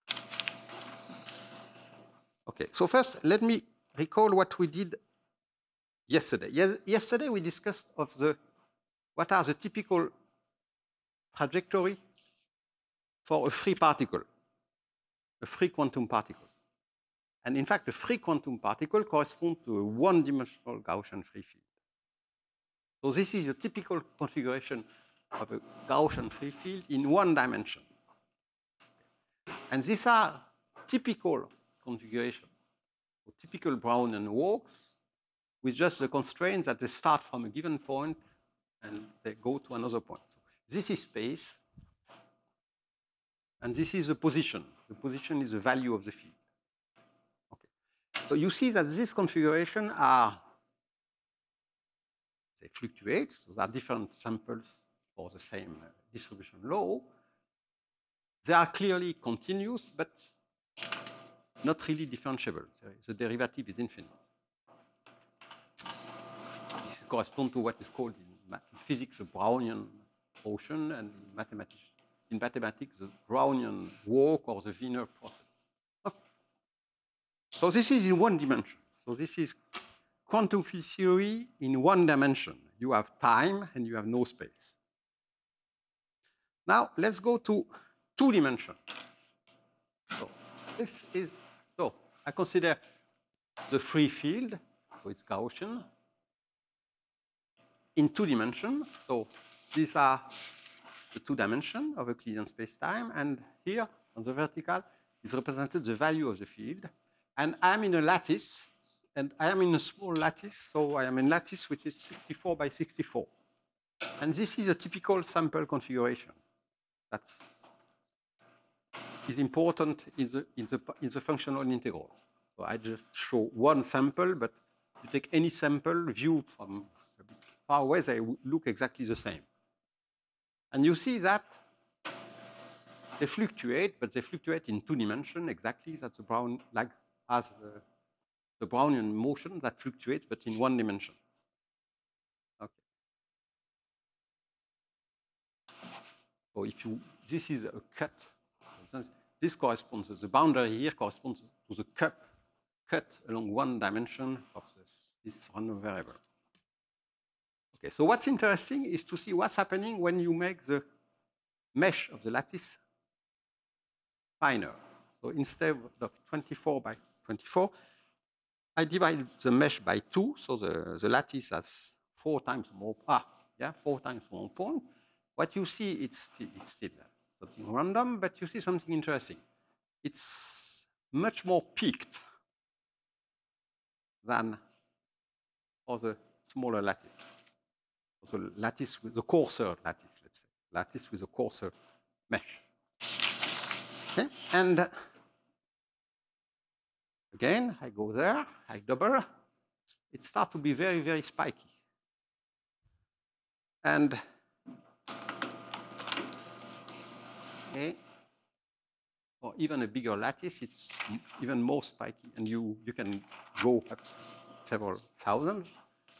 Okay, so first, let me recall what we did yesterday. Yesterday, we discussed what are the typical trajectory for a free particle, a free quantum particle. And in fact, a free quantum particle corresponds to a one-dimensional Gaussian free field. So this is a typical configuration of a Gaussian free field in one dimension. And these are typical configuration, or typical Brownian walks, with just the constraints that they start from a given point and they go to another point. So this is space, and this is the position. The position is the value of the field. Okay. So you see that this configuration they fluctuate. So there are different samples for the same distribution law. They are clearly continuous, but not really differentiable. The derivative is infinite. This corresponds to what is called in physics a Brownian motion, and in mathematics the Brownian walk or the Wiener process. Okay. So this is in one dimension. So this is quantum field theory in one dimension. You have time and you have no space. Now let's go to two dimensions. So I consider the free field, so it's Gaussian, in two dimensions. So these are the two dimensions of Euclidean space-time, and here on the vertical is represented the value of the field. And I am in a lattice, and I am in a small lattice, so I am in lattice which is 64 by 64. And this is a typical sample configuration that is important in the functional integral. So I just show one sample, but you take any sample viewed from a bit far away, they look exactly the same. And you see that they fluctuate, but they fluctuate in two dimensions exactly. That's the the Brownian motion that fluctuates, but in one dimension. Okay. So this is a cut. This corresponds, the boundary here corresponds to the cut along one dimension of this random variable. Okay, so what's interesting is to see what's happening when you make the mesh of the lattice finer. So instead of 24 by 24, I divide the mesh by 2, so the lattice has 4 times more point. What you see, it's still something random, but you see something interesting. It's much more peaked than for the smaller lattice. So lattice with the coarser lattice, let's say. Lattice with a coarser mesh. Okay, and again, I go there, I double. It starts to be very, very spiky. And okay, or even a bigger lattice, it's even more spiky, and you can go up to several thousands.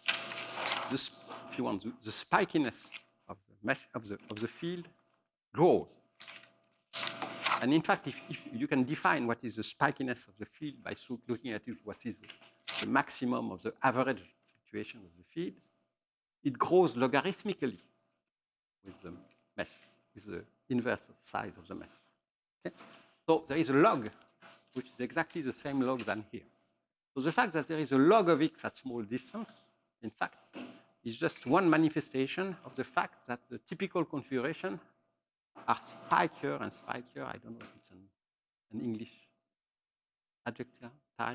If you want, the spikiness of the mesh of the field grows. And in fact, if you can define what is the spikiness of the field by looking at what is the maximum of the average fluctuation of the field, it grows logarithmically with the mesh, with the inverse size of the mesh. Okay? So there is a log, which is exactly the same log than here. So the fact that there is a log of x at small distance, in fact, is just one manifestation of the fact that the typical configuration are spikier and spikier. I don't know if it's an English adjective,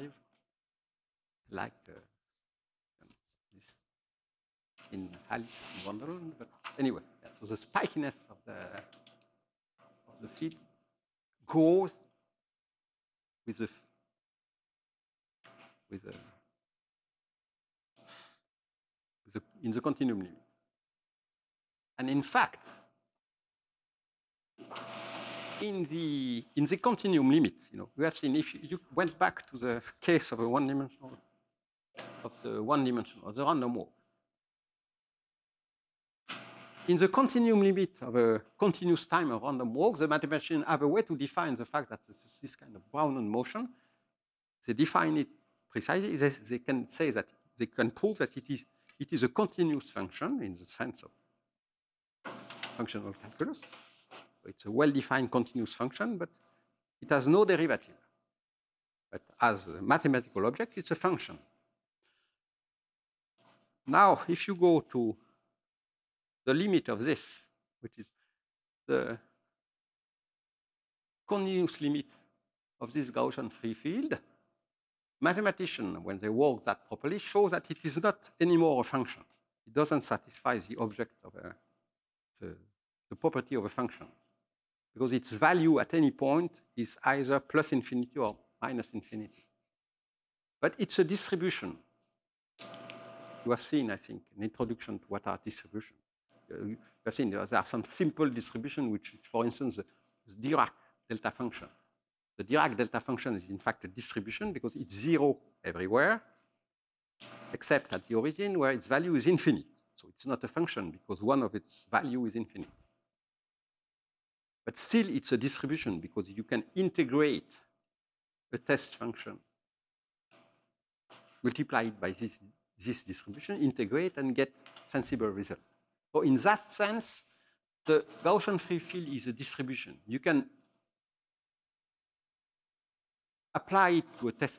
like this in Alice in Wonderland. But anyway, yeah, so the spikiness of the field goes with in the continuum limit. And in fact, in the continuum limit, we have seen if you went back to the case of the one-dimensional of the random walk. In the continuum limit of a continuous time of random walk, the mathematicians have a way to define the fact that this kind of Brownian motion. They define it precisely. They can say that they can prove that it is a continuous function in the sense of functional calculus. So it's a well-defined continuous function, but it has no derivative. But as a mathematical object, it's a function. Now, if you go to the limit of this, which is the continuous limit of this Gaussian free field, mathematicians, when they work that properly, show that it is not anymore a function. It doesn't satisfy the object of the property of a function, because its value at any point is either plus infinity or minus infinity. But it's a distribution. You have seen, I think, an introduction to what are distributions. You have seen there are some simple distribution, which is, for instance, the Dirac delta function. The Dirac delta function is, in fact, a distribution because it's zero everywhere, except at the origin where its value is infinite. So it's not a function because one of its value is infinite. But still, it's a distribution because you can integrate a test function, multiply it by this distribution, integrate, and get sensible result. So in that sense, the Gaussian free field is a distribution. You can apply it to a test,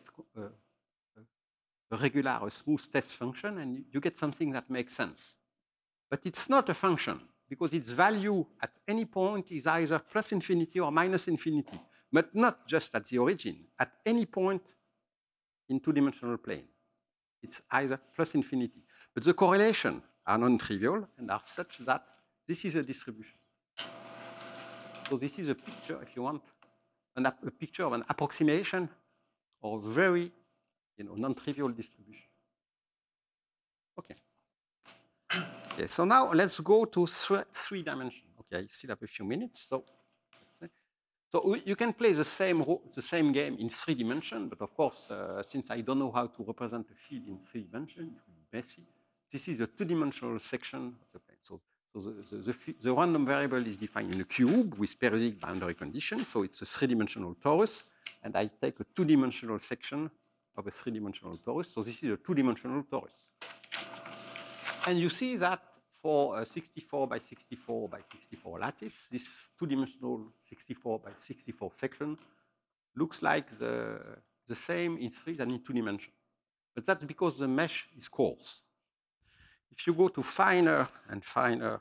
a regular, a smooth test function, and you get something that makes sense. But it's not a function, because its value at any point is either plus infinity or minus infinity, but not just at the origin, at any point in two-dimensional plane. It's either plus infinity. But the correlations are non-trivial and are such that this is a distribution. So this is a picture, if you want, a picture of an approximation or very non-trivial distribution. Okay. Okay, so now let's go to three dimensions. Okay, I still have a few minutes. So you can play the same game in 3 dimensions, but of course, since I don't know how to represent a field in 3 dimensions, it will be messy. This is the 2-dimensional section of the plane. So the random variable is defined in a cube with periodic boundary conditions. So it's a 3-dimensional torus, and I take a 2-dimensional section of a 3-dimensional torus. So this is a 2-dimensional torus. And you see that for a 64 by 64 by 64 lattice, this 2-dimensional 64 by 64 section looks like the same in 3 than in 2 dimensions. But that's because the mesh is coarse. If you go to finer and finer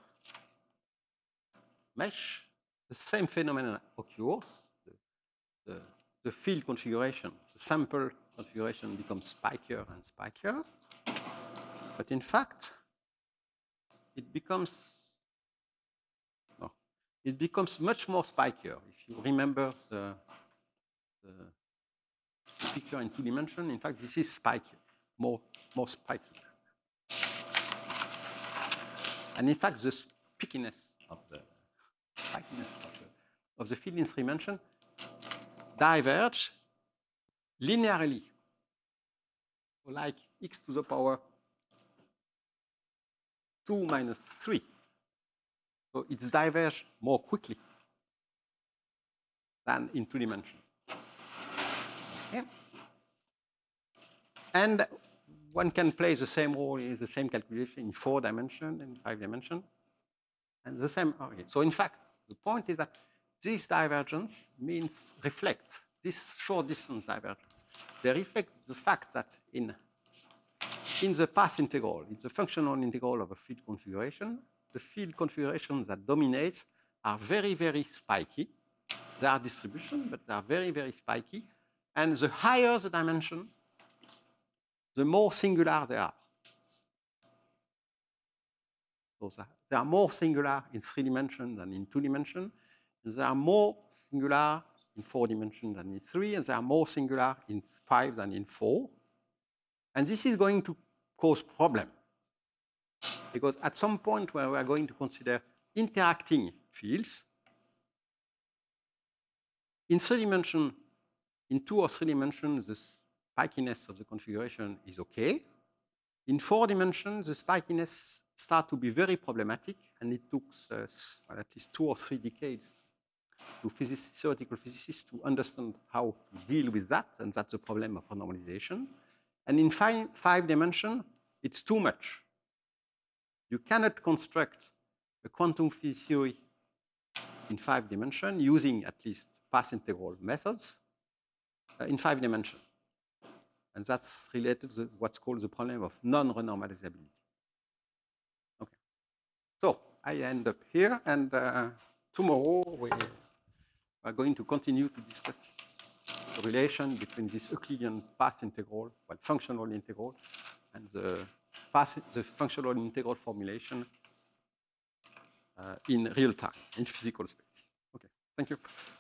mesh, the same phenomenon occurs. The field configuration, the sample configuration becomes spikier and spikier. But in fact, it becomes much more spikier. If you remember the picture in 2 dimensions, in fact, this is spikier, more spiky. And in fact, the spikiness of the field in 3 dimensions diverge linearly, like x to the power 2 minus 3. So it's diverged more quickly than in 2 dimensions. Okay. And one can play the same role in the same calculation in 4 dimensions and 5 dimensions, and the same. Okay. So in fact, the point is that this divergence reflects this short distance divergence. They reflect the fact that in the path integral, in the functional integral of a field configuration, the field configurations that dominate are very, very spiky. They are distributions, but they are very, very spiky. And the higher the dimension, the more singular they are. So they are more singular in 3 dimensions than in 2 dimensions. And they are more singular in 4 dimensions than in 3, and they are more singular in 5 than in 4. And this is going to cause problem, because at some point where we are going to consider interacting fields, in 3 dimensions, in 2 or 3 dimensions, the spikiness of the configuration is okay. In 4 dimensions, the spikiness starts to be very problematic, and it took us at least 2 or 3 decades to theoretical physicists to understand how to deal with that, and that's the problem of normalization. And in 5 dimensions, it's too much. You cannot construct a quantum field theory in 5 dimensions using at least path integral methods in 5 dimensions. And that's related to what's called the problem of non-renormalizability. Okay. So I end up here, and tomorrow we are going to continue to discuss the relation between this Euclidean path integral, well, functional integral, and the functional integral formulation in real time, in physical space. Okay, thank you.